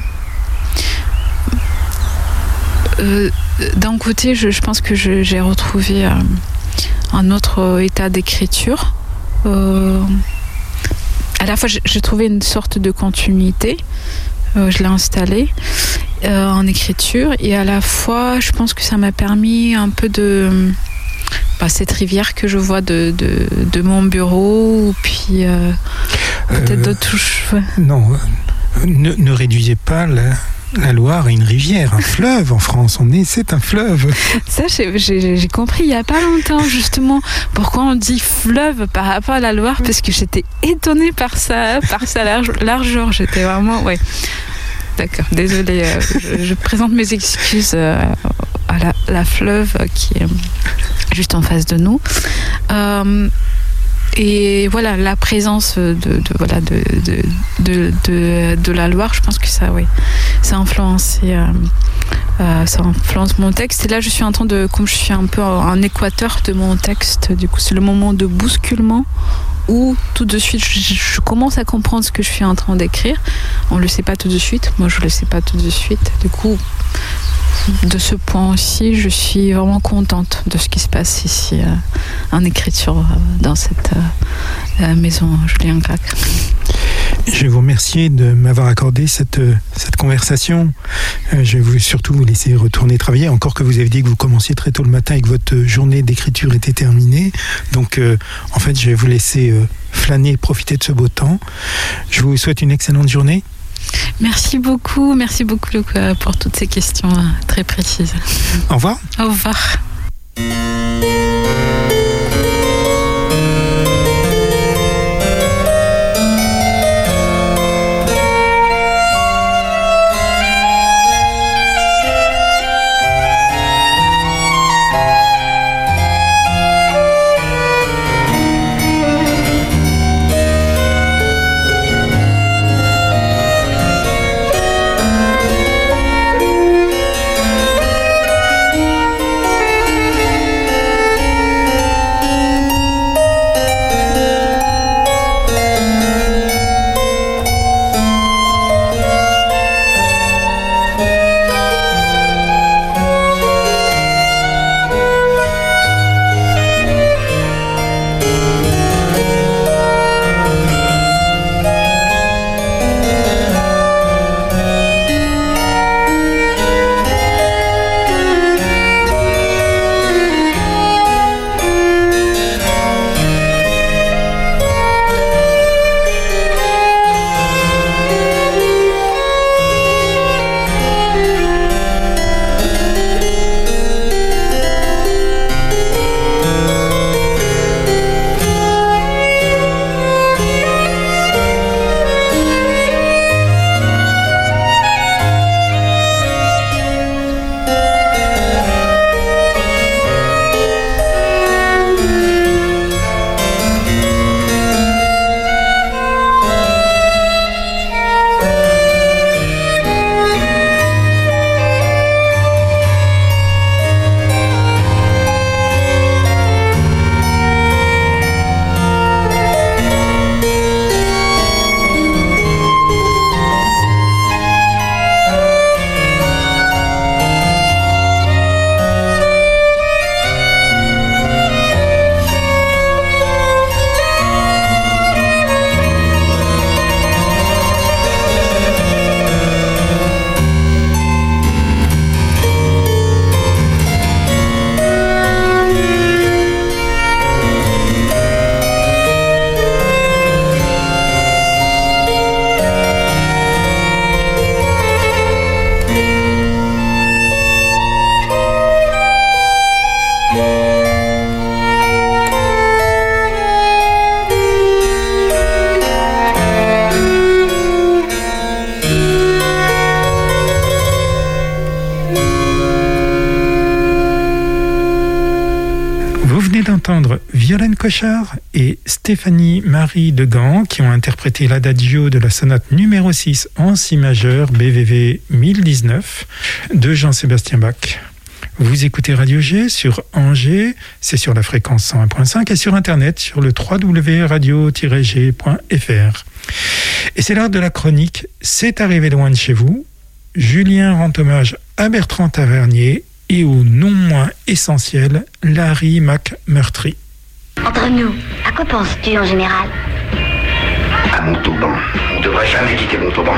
euh, d'un côté, je, je pense que je, j'ai retrouvé euh, un autre état d'écriture. Euh, à la fois, j'ai, j'ai trouvé une sorte de continuité. Euh, je l'ai installée euh, en écriture, et à la fois, je pense que ça m'a permis un peu de bah, cette rivière que je vois de, de, de mon bureau, ou puis euh, peut-être euh, d'autres touches. Ouais. Non, ne, ne réduisez pas la. La Loire est une rivière, un fleuve en France. On est, c'est un fleuve. Ça, j'ai, j'ai, j'ai compris il n'y a pas longtemps, justement, pourquoi on dit fleuve par rapport à la Loire, parce que j'étais étonnée par sa, par sa large, largeur. J'étais vraiment, ouais. D'accord, désolée. Euh, je, je présente mes excuses euh, à la, la fleuve qui est juste en face de nous. Euh, Et voilà, la présence de, de, voilà, de, de, de, de, de la Loire, je pense que ça, oui, ça a influencé, euh, euh, ça influence mon texte. Et là, je suis en train de, comme je suis un peu en équateur de mon texte, du coup, c'est le moment de bousculement où tout de suite, je, je commence à comprendre ce que je suis en train d'écrire. On ne le sait pas tout de suite, moi, je ne le sais pas tout de suite. Du coup, de ce point aussi, je suis vraiment contente de ce qui se passe ici euh, en écriture euh, dans cette euh, maison Julien Gracq. Je vais vous remercier de m'avoir accordé cette, cette conversation. Euh, je vais vous, surtout vous laisser retourner travailler, encore que vous avez dit que vous commenciez très tôt le matin et que votre journée d'écriture était terminée. Donc, euh, en fait, je vais vous laisser euh, flâner et profiter de ce beau temps. Je vous souhaite une excellente journée. Merci beaucoup, merci beaucoup Luca pour toutes ces questions très précises. Au revoir. Au revoir. entendre Violaine Cochard et Stéphanie Marie de Gand qui ont interprété l'adagio de la sonate numéro six en si majeur B V V mille dix-neuf de Jean-Sébastien Bach. Vous écoutez Radio G sur Angers, c'est sur la fréquence cent un point cinq et sur internet sur le w w w point radio tiret g point f r. Et c'est l'heure de la chronique C'est arrivé loin de chez vous. Julien rend hommage à Bertrand Tavernier et au non moins essentiel Larry McMurtry. Entre nous, à quoi penses-tu en général? À Montauban. On ne devrait jamais quitter Montauban.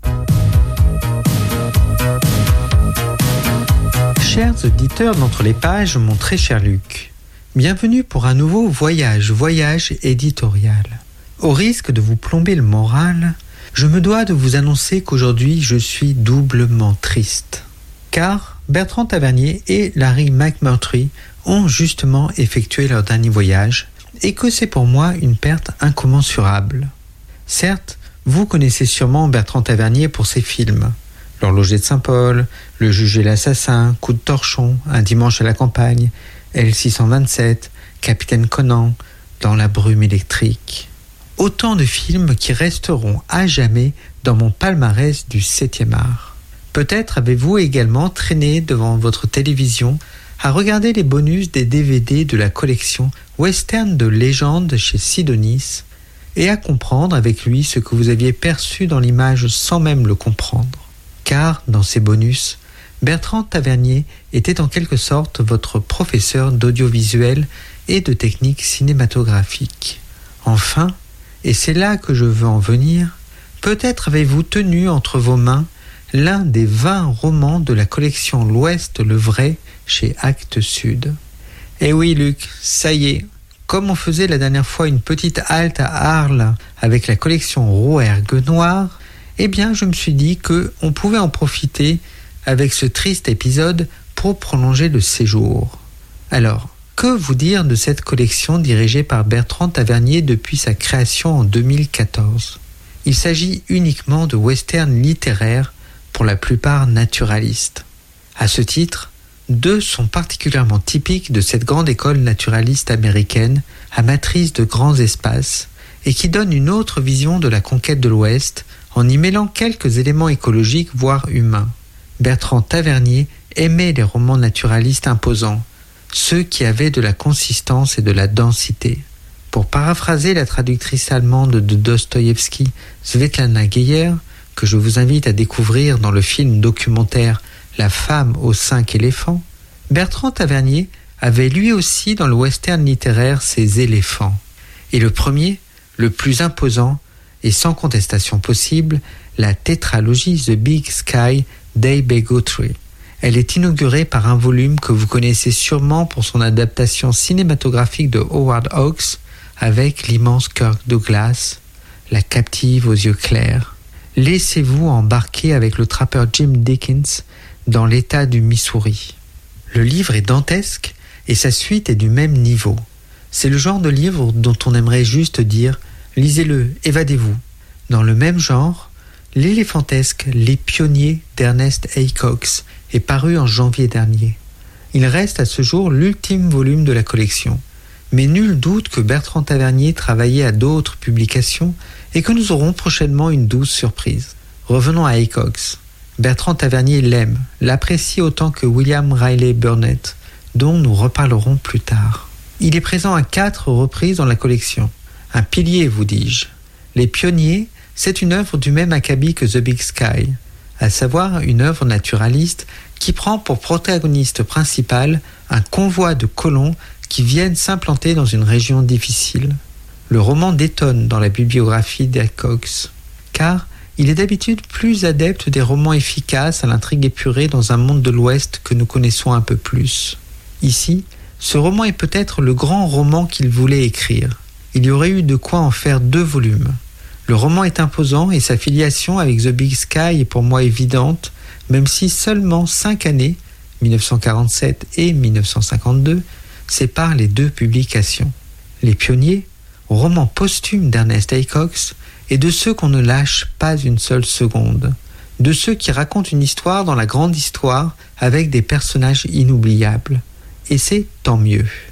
Chers auditeurs d'Entre les Pages, mon très cher Luc, bienvenue pour un nouveau voyage, voyage éditorial. Au risque de vous plomber le moral, je me dois de vous annoncer qu'aujourd'hui je suis doublement triste. Car Bertrand Tavernier et Larry McMurtry ont justement effectué leur dernier voyage et que c'est pour moi une perte incommensurable. Certes, vous connaissez sûrement Bertrand Tavernier pour ses films. L'Horloger de Saint-Paul, Le Juge et l'Assassin, Coup de torchon, Un dimanche à la campagne, L six cent vingt-sept, Capitaine Conan, Dans la brume électrique. Autant de films qui resteront à jamais dans mon palmarès du septième art. Peut-être avez-vous également traîné devant votre télévision à regarder les bonus des D V D de la collection Western de légende chez Sidonis et à comprendre avec lui ce que vous aviez perçu dans l'image sans même le comprendre. Car, dans ces bonus, Bertrand Tavernier était en quelque sorte votre professeur d'audiovisuel et de technique cinématographique. Enfin, et c'est là que je veux en venir, peut-être avez-vous tenu entre vos mains l'un des vingt romans de la collection L'Ouest le Vrai chez Actes Sud. Eh oui Luc, ça y est, comme on faisait la dernière fois une petite halte à Arles avec la collection Rouergue-Noir, eh bien je me suis dit qu'on pouvait en profiter avec ce triste épisode pour prolonger le séjour. Alors, que vous dire de cette collection dirigée par Bertrand Tavernier depuis sa création en deux mille quatorze? Il s'agit uniquement de westerns littéraires, pour la plupart naturalistes. À ce titre, deux sont particulièrement typiques de cette grande école naturaliste américaine, amatrice de grands espaces, et qui donne une autre vision de la conquête de l'Ouest, en y mêlant quelques éléments écologiques, voire humains. Bertrand Tavernier aimait les romans naturalistes imposants, ceux qui avaient de la consistance et de la densité. Pour paraphraser la traductrice allemande de Dostoïevski, Svetlana Geyer, que je vous invite à découvrir dans le film documentaire La femme aux cinq éléphants, Bertrand Tavernier avait lui aussi dans le western littéraire ses éléphants. Et le premier, le plus imposant, et sans contestation possible, la tétralogie The Big Sky d'A B Guthrie. Elle est inaugurée par un volume que vous connaissez sûrement pour son adaptation cinématographique de Howard Hawks avec l'immense Kirk Douglas, La captive aux yeux clairs. Laissez-vous embarquer avec le trappeur Jim Dickens dans l'état du Missouri. Le livre est dantesque et sa suite est du même niveau. C'est le genre de livre dont on aimerait juste dire « lisez-le, évadez-vous ». Dans le même genre, l'éléphantesque Les Pionniers d'Ernest A. Cox est paru en janvier dernier. Il reste à ce jour l'ultime volume de la collection. Mais nul doute que Bertrand Tavernier travaillait à d'autres publications et que nous aurons prochainement une douce surprise. Revenons à A. Cox. Bertrand Tavernier l'aime, l'apprécie autant que William Riley Burnett, dont nous reparlerons plus tard. Il est présent à quatre reprises dans la collection. Un pilier, vous dis-je. Les Pionniers, c'est une œuvre du même acabit que The Big Sky, à savoir une œuvre naturaliste qui prend pour protagoniste principal un convoi de colons qui viennent s'implanter dans une région difficile. Le roman détonne dans la bibliographie d'A. Cox, car il est d'habitude plus adepte des romans efficaces à l'intrigue épurée dans un monde de l'Ouest que nous connaissons un peu plus. Ici, ce roman est peut-être le grand roman qu'il voulait écrire. Il y aurait eu de quoi en faire deux volumes. Le roman est imposant et sa filiation avec The Big Sky est pour moi évidente, même si seulement cinq années, dix-neuf cent quarante-sept et dix-neuf cent cinquante-deux, séparent les deux publications. Les Pionniers, roman posthume d'Ernest A. Cox, et de ceux qu'on ne lâche pas une seule seconde, de ceux qui racontent une histoire dans la grande histoire avec des personnages inoubliables. Et c'est tant mieux.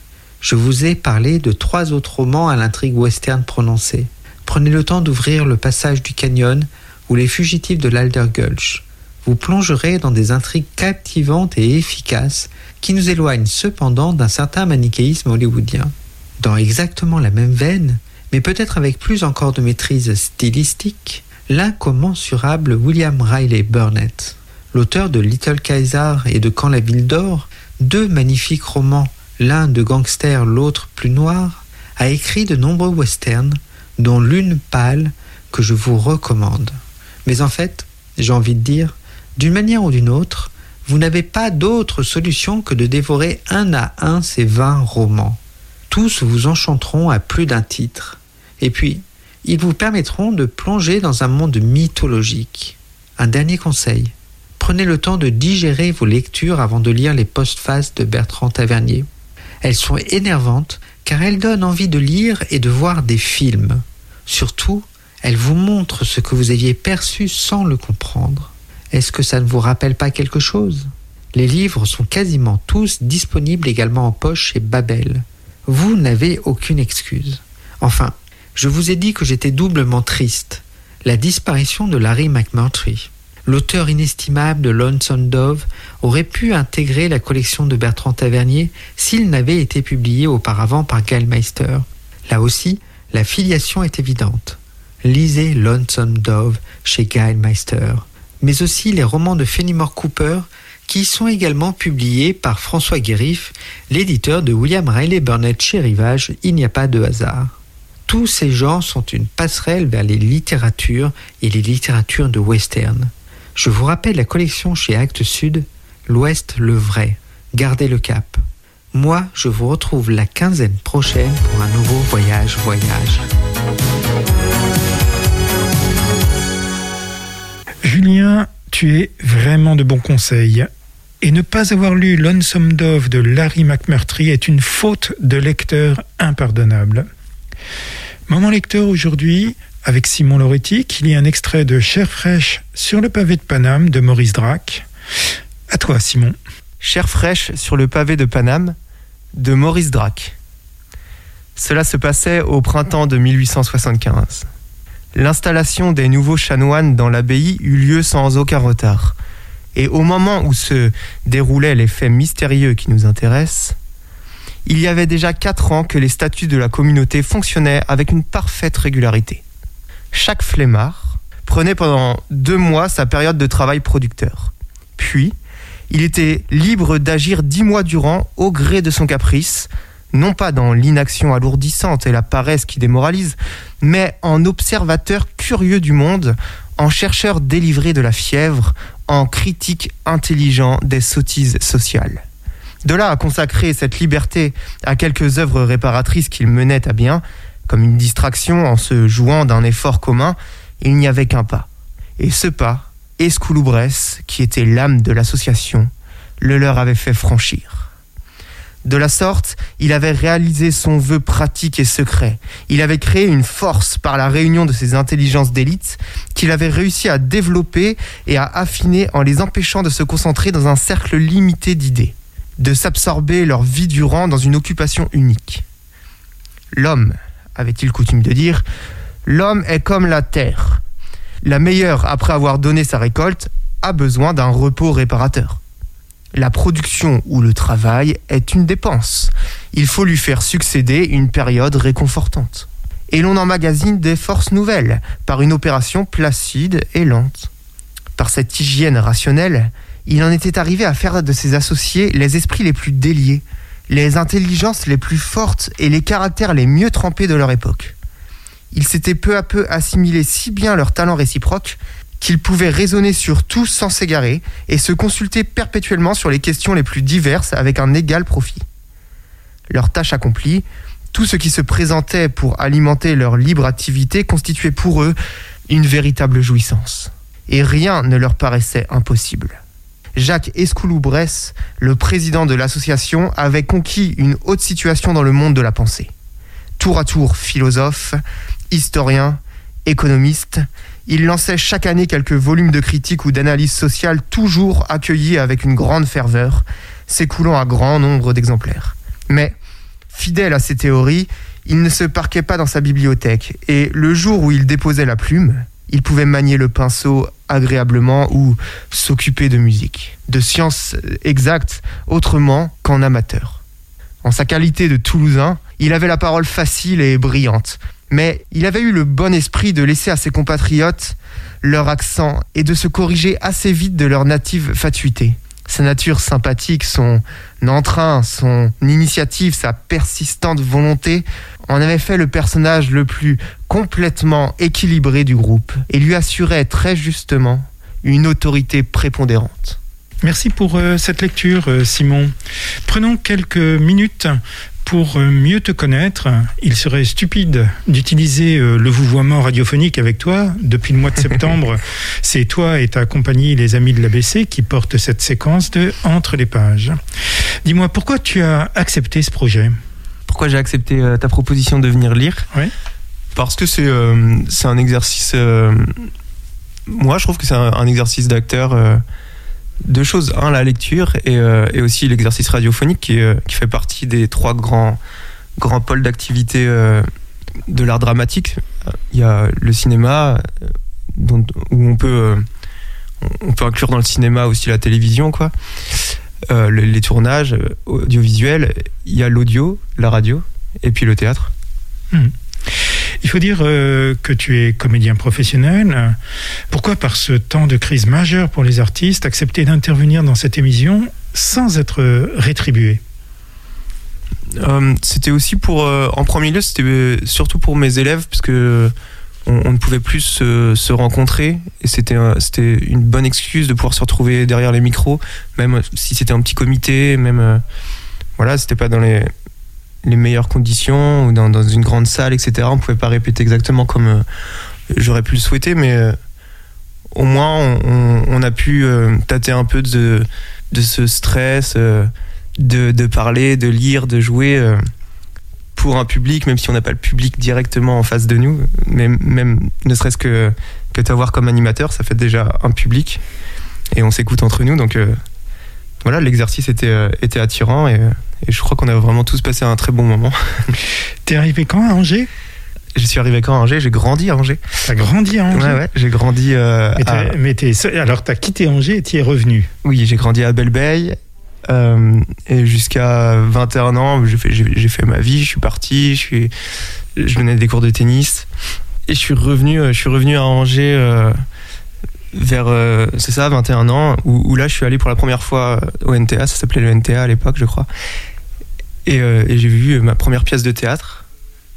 je vous ai parlé de trois autres romans à l'intrigue western prononcée. Prenez le temps d'ouvrir Le Passage du Canyon ou Les Fugitifs de l'Alder Gulch. Vous plongerez dans des intrigues captivantes et efficaces qui nous éloignent cependant d'un certain manichéisme hollywoodien. Dans exactement la même veine, mais peut-être avec plus encore de maîtrise stylistique, l'incommensurable William Riley Burnett, l'auteur de Little Caesar et de Quand la ville dort, deux magnifiques romans, l'un de gangster, l'autre plus noir, a écrit de nombreux westerns, dont Lune pâle que je vous recommande. Mais en fait, j'ai envie de dire, d'une manière ou d'une autre, vous n'avez pas d'autre solution que de dévorer un à un ces vingt romans. Tous vous enchanteront à plus d'un titre. Et puis, ils vous permettront de plonger dans un monde mythologique. Un dernier conseil, prenez le temps de digérer vos lectures avant de lire les postfaces de Bertrand Tavernier. Elles sont énervantes car elles donnent envie de lire et de voir des films. Surtout, elles vous montrent ce que vous aviez perçu sans le comprendre. Est-ce que ça ne vous rappelle pas quelque chose ? Les livres sont quasiment tous disponibles également en poche chez Babel. Vous n'avez aucune excuse. Enfin, je vous ai dit que j'étais doublement triste. La disparition de Larry McMurtry. L'auteur inestimable de Lonesome Dove aurait pu intégrer la collection de Bertrand Tavernier s'il n'avait été publié auparavant par Gail Meister. Là aussi, la filiation est évidente. Lisez Lonesome Dove chez Gail Meister, mais aussi les romans de Fenimore Cooper qui sont également publiés par François Guérif, l'éditeur de William Riley Burnett chez Rivage, Il n'y a pas de hasard. Tous ces genres sont une passerelle vers les littératures et les littératures de western. Je vous rappelle la collection chez Actes Sud, L'Ouest le vrai. Gardez le cap. Moi, je vous retrouve la quinzaine prochaine pour un nouveau voyage voyage. Julien, tu es vraiment de bons conseils. Et ne pas avoir lu Lonesome Dove de Larry McMurtry est une faute de lecteur impardonnable. Moment lecteur aujourd'hui, avec Simon Loretti, qui lit un extrait de Chair fraîche sur le pavé de Paname de Maurice Drac. À toi, Simon. Chair fraîche sur le pavé de Paname de Maurice Drac. Cela se passait au printemps de mille huit cent soixante-quinze. L'installation des nouveaux chanoines dans l'abbaye eut lieu sans aucun retard. Et au moment où se déroulaient les faits mystérieux qui nous intéressent, il y avait déjà quatre ans que les statuts de la communauté fonctionnaient avec une parfaite régularité. Chaque flemmard prenait pendant deux mois sa période de travail producteur. Puis, il était libre d'agir dix mois durant au gré de son caprice, non pas dans l'inaction alourdissante et la paresse qui démoralise, mais en observateur curieux du monde, en chercheur délivré de la fièvre, en critique intelligent des sottises sociales. De là à consacrer cette liberté à quelques œuvres réparatrices qu'il menait à bien, comme une distraction en se jouant d'un effort commun, il n'y avait qu'un pas. Et ce pas, Escouloubrès, qui était l'âme de l'association, le leur avait fait franchir. De la sorte, il avait réalisé son vœu pratique et secret. Il avait créé une force par la réunion de ses intelligences d'élite qu'il avait réussi à développer et à affiner en les empêchant de se concentrer dans un cercle limité d'idées, de s'absorber leur vie durant dans une occupation unique. L'homme, avait-il coutume de dire, l'homme est comme la terre. La meilleure, après avoir donné sa récolte, a besoin d'un repos réparateur. La production ou le travail est une dépense. Il faut lui faire succéder une période réconfortante. Et l'on emmagasine des forces nouvelles par une opération placide et lente. Par cette hygiène rationnelle, il en était arrivé à faire de ses associés les esprits les plus déliés, les intelligences les plus fortes et les caractères les mieux trempés de leur époque. Ils s'étaient peu à peu assimilé si bien leurs talents réciproques qu'ils pouvaient raisonner sur tout sans s'égarer et se consulter perpétuellement sur les questions les plus diverses avec un égal profit. Leur tâche accomplie, tout ce qui se présentait pour alimenter leur libre activité constituait pour eux une véritable jouissance. Et rien ne leur paraissait impossible. Jacques Escouloubrès, le président de l'association, avait conquis une haute situation dans le monde de la pensée. Tour à tour philosophe, historien, économiste, il lançait chaque année quelques volumes de critiques ou d'analyse sociale toujours accueillis avec une grande ferveur, s'écoulant à grand nombre d'exemplaires. Mais, Fidèle à ses théories, il ne se parquait pas dans sa bibliothèque. Et le jour où il déposait la plume, il pouvait manier le pinceau agréablement ou s'occuper de musique, de sciences exactes, autrement qu'en amateur. En sa qualité de Toulousain, il avait la parole facile et brillante. Mais il avait eu le bon esprit de laisser à ses compatriotes leur accent et de se corriger assez vite de leur native fatuité. Sa nature sympathique, son entrain, son initiative, sa persistante volonté en avaient fait le personnage le plus complètement équilibré du groupe et lui assuraient très justement une autorité prépondérante. Merci pour euh, cette lecture, euh, Simon. Prenons quelques minutes pour euh, mieux te connaître. Il serait stupide d'utiliser euh, le vouvoiement radiophonique avec toi. Depuis le mois de septembre, c'est toi et ta compagnie Les Amis de l'A B C qui portent cette séquence de Entre les pages. Dis-moi, pourquoi tu as accepté ce projet ? Pourquoi j'ai accepté euh, ta proposition de venir lire ? Oui. Parce que c'est, euh, c'est un exercice... Euh, moi, je trouve que c'est un, un exercice d'acteur... Euh, deux choses, un, la lecture et, euh, et aussi l'exercice radiophonique qui, euh, qui fait partie des trois grands, grands pôles d'activité euh, de l'art dramatique. Il y a le cinéma, dont, où on peut, euh, on peut inclure dans le cinéma aussi la télévision, quoi. Euh, les, les tournages audiovisuels, il y a l'audio, la radio et puis le théâtre. Mmh. Il faut dire euh, que tu es comédien professionnel. Pourquoi, par ce temps de crise majeure pour les artistes, accepter d'intervenir dans cette émission sans être rétribué ? euh, C'était aussi pour, euh, en premier lieu, c'était surtout pour mes élèves, parce que on, on ne pouvait plus se, se rencontrer, et c'était, euh, c'était une bonne excuse de pouvoir se retrouver derrière les micros, même si c'était un petit comité, même euh, voilà, c'était pas dans les les meilleures conditions ou dans, dans une grande salle, et cetera. On pouvait pas répéter exactement comme euh, j'aurais pu le souhaiter, mais euh, au moins on, on, on a pu euh, tâter un peu de, de ce stress, euh, de, de parler, de lire, de jouer euh, pour un public, même si on n'a pas le public directement en face de nous, mais même ne serait-ce que, que t'avoir comme animateur, ça fait déjà un public et on s'écoute entre nous, donc euh, voilà, l'exercice était, euh, était attirant et, et je crois qu'on a vraiment tous passé un très bon moment. T'es arrivé quand à Angers ? Je suis arrivé quand à Angers ? J'ai grandi à Angers. T'as grandi à Angers ? Ouais, ouais, j'ai grandi... Euh, mais t'es, à... mais t'es, alors t'as quitté Angers et t'y es revenu ? Oui, j'ai grandi à Belle-Beille euh, et jusqu'à vingt et un ans, j'ai fait, j'ai, j'ai fait ma vie, je suis parti, je, suis, je venais des cours de tennis et je suis revenu, je suis revenu à Angers... Euh, vers, euh, c'est ça, vingt et un ans, où, où là je suis allé pour la première fois au N T A, ça s'appelait le N T A à l'époque, je crois. Et, euh, et j'ai vu ma première pièce de théâtre.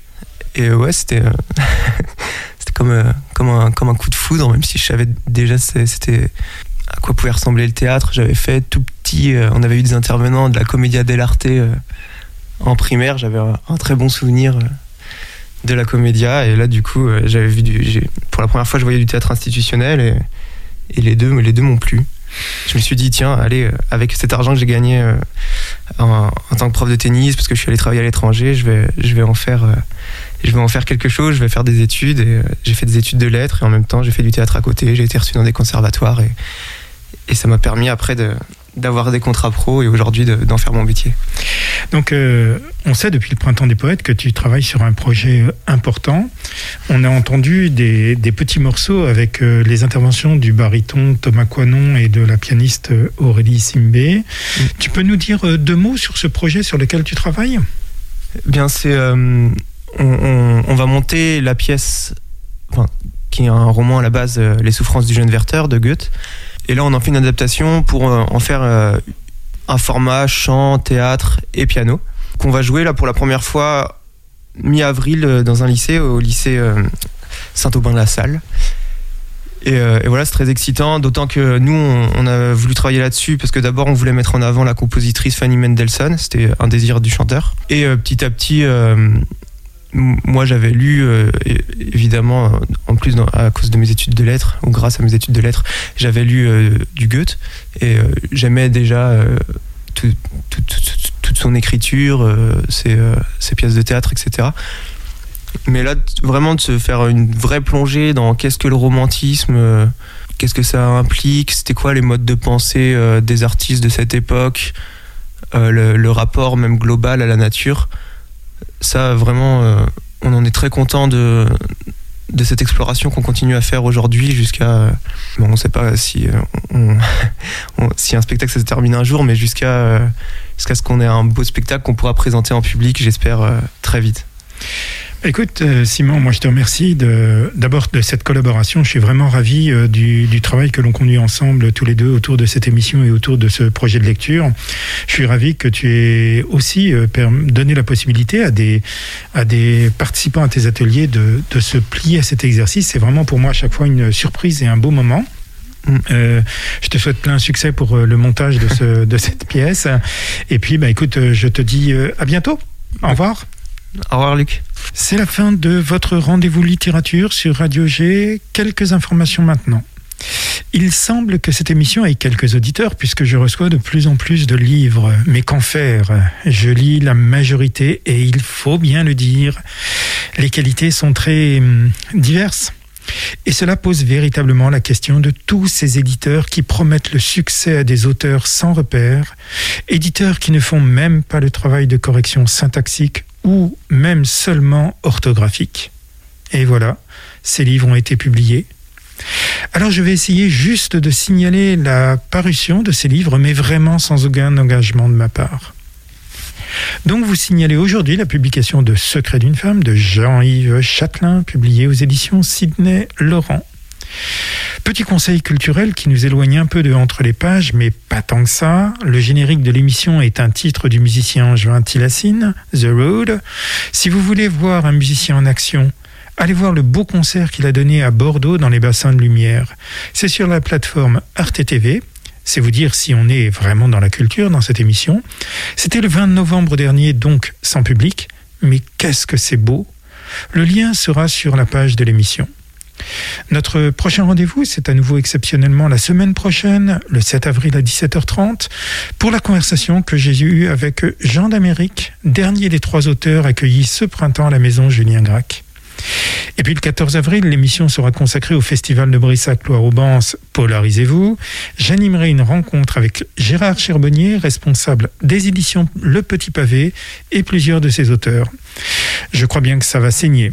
Et ouais, c'était, euh, c'était comme, euh, comme, un, comme un coup de foudre, même si je savais déjà c'était à quoi pouvait ressembler le théâtre. J'avais fait tout petit, euh, on avait eu des intervenants de la Commedia dell'arte euh, en primaire, j'avais un, un très bon souvenir. Euh, de la Commedia, et là du coup euh, j'avais vu du, j'ai, pour la première fois je voyais du théâtre institutionnel et, et les deux les deux m'ont plu. Je me suis dit tiens allez, euh, avec cet argent que j'ai gagné euh, en, en tant que prof de tennis, parce que je suis allé travailler à l'étranger, je vais, je vais en faire euh, je vais en faire quelque chose, je vais faire des études, et euh, j'ai fait des études de lettres et en même temps j'ai fait du théâtre à côté, j'ai été reçu dans des conservatoires et, et ça m'a permis après de d'avoir des contrats pro et aujourd'hui de, d'en faire mon métier. Donc euh, on sait depuis le Printemps des Poètes que tu travailles sur un projet important. On a entendu des, des petits morceaux avec euh, les interventions du baryton Thomas Coinon et de la pianiste Aurélie Simbé. Mmh. Tu peux nous dire euh, deux mots sur ce projet sur lequel tu travailles ? Bien, c'est euh, on, on, on va monter la pièce, enfin, qui est un roman à la base, euh, Les souffrances du jeune Werther de Goethe. Et là, on en fait une adaptation pour euh, en faire euh, un format chant, théâtre et piano, qu'on va jouer là pour la première fois mi-avril euh, dans un lycée, au lycée euh, Saint-Aubin-de-la-Salle. Et, euh, et voilà, c'est très excitant, d'autant que nous, on, on a voulu travailler là-dessus, parce que d'abord, on voulait mettre en avant la compositrice Fanny Mendelssohn, c'était un désir du chanteur. Et euh, petit à petit... Euh, moi j'avais lu euh, évidemment en plus dans, à cause de mes études de lettres ou grâce à mes études de lettres j'avais lu euh, du Goethe et euh, j'aimais déjà euh, tout, tout, tout, tout, toute son écriture, euh, ses, euh, ses pièces de théâtre, etc. Mais là vraiment de se faire une vraie plongée dans qu'est-ce que le romantisme, euh, qu'est-ce que ça implique, c'était quoi les modes de pensée euh, des artistes de cette époque, euh, le, le rapport même global à la nature. ça, vraiment, euh, on en est très content de, de cette exploration qu'on continue à faire aujourd'hui jusqu'à... Bon, on ne sait pas si, on, on, si un spectacle ça se termine un jour, mais jusqu'à, jusqu'à ce qu'on ait un beau spectacle qu'on pourra présenter en public, j'espère, euh, très vite. Écoute, euh, Simon, moi je te remercie de, d'abord de cette collaboration. Je suis vraiment ravi euh, du, du travail que l'on conduit ensemble tous les deux autour de cette émission et autour de ce projet de lecture. Je suis ravi que tu aies aussi euh, donné la possibilité à des, à des participants à tes ateliers de, de se plier à cet exercice. C'est vraiment pour moi à chaque fois une surprise et un beau moment. Euh, je te souhaite plein succès pour euh, le montage de, ce, de cette pièce. Et puis, bah, écoute, euh, je te dis euh, à bientôt. Au revoir. Au revoir, Luc. C'est la fin de votre rendez-vous littérature sur Radio G. Quelques informations maintenant. Il semble que cette émission ait quelques auditeurs puisque je reçois de plus en plus de livres. Mais qu'en faire ? Je lis la majorité et il faut bien le dire, les qualités sont très hum, diverses. Et cela pose véritablement la question de tous ces éditeurs qui promettent le succès à des auteurs sans repère, éditeurs qui ne font même pas le travail de correction syntaxique ou même seulement orthographique. Et voilà, ces livres ont été publiés. Alors je vais essayer juste de signaler la parution de ces livres, mais vraiment sans aucun engagement de ma part. Donc vous signalez aujourd'hui la publication de Secret d'une femme de Jean-Yves Châtelain, publié aux éditions Sidney Laurent. Petit conseil culturel qui nous éloigne un peu de Entre les pages, mais pas tant que ça. Le générique de l'émission est un titre du musicien Joan Tilassine, The Road. Si vous voulez voir un musicien en action, allez voir le beau concert qu'il a donné à Bordeaux dans les bassins de lumière. C'est sur la plateforme Arte T V. C'est vous dire si on est vraiment dans la culture dans cette émission. C'était le vingt novembre dernier, donc sans public. Mais qu'est-ce que c'est beau! Le lien sera sur la page de l'émission. Notre prochain rendez-vous, c'est à nouveau exceptionnellement la semaine prochaine, le sept avril à dix-sept heures trente, pour la conversation que j'ai eue avec Jean d'Amérique, dernier des trois auteurs accueillis ce printemps à la maison Julien Gracq. Et puis le quatorze avril, l'émission sera consacrée au Festival de Brissac-Loire-Aubance Polarisez-vous. J'animerai une rencontre avec Gérard Cherbonnier, responsable des éditions Le Petit Pavé, et plusieurs de ses auteurs. Je crois bien que ça va saigner.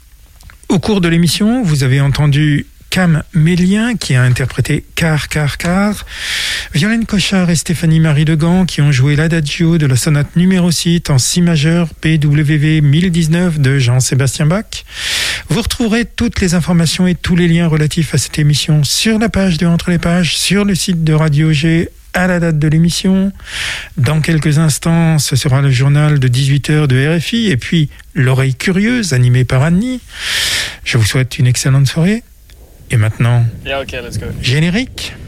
Au cours de l'émission, vous avez entendu Cam Mélien qui a interprété Car, Car, Car, Violaine Cochard et Stéphanie-Marie Degand qui ont joué l'adagio de la sonate numéro six en si majeur P W V mille dix-neuf de Jean-Sébastien Bach. Vous retrouverez toutes les informations et tous les liens relatifs à cette émission sur la page de Entre les pages, sur le site de Radio G, à la date de l'émission. Dans quelques instants, ce sera le journal de dix-huit heures de R F I et puis L'Oreille Curieuse, animée par Annie. Je vous souhaite une excellente soirée. Et maintenant, yeah, okay, let's go. Générique.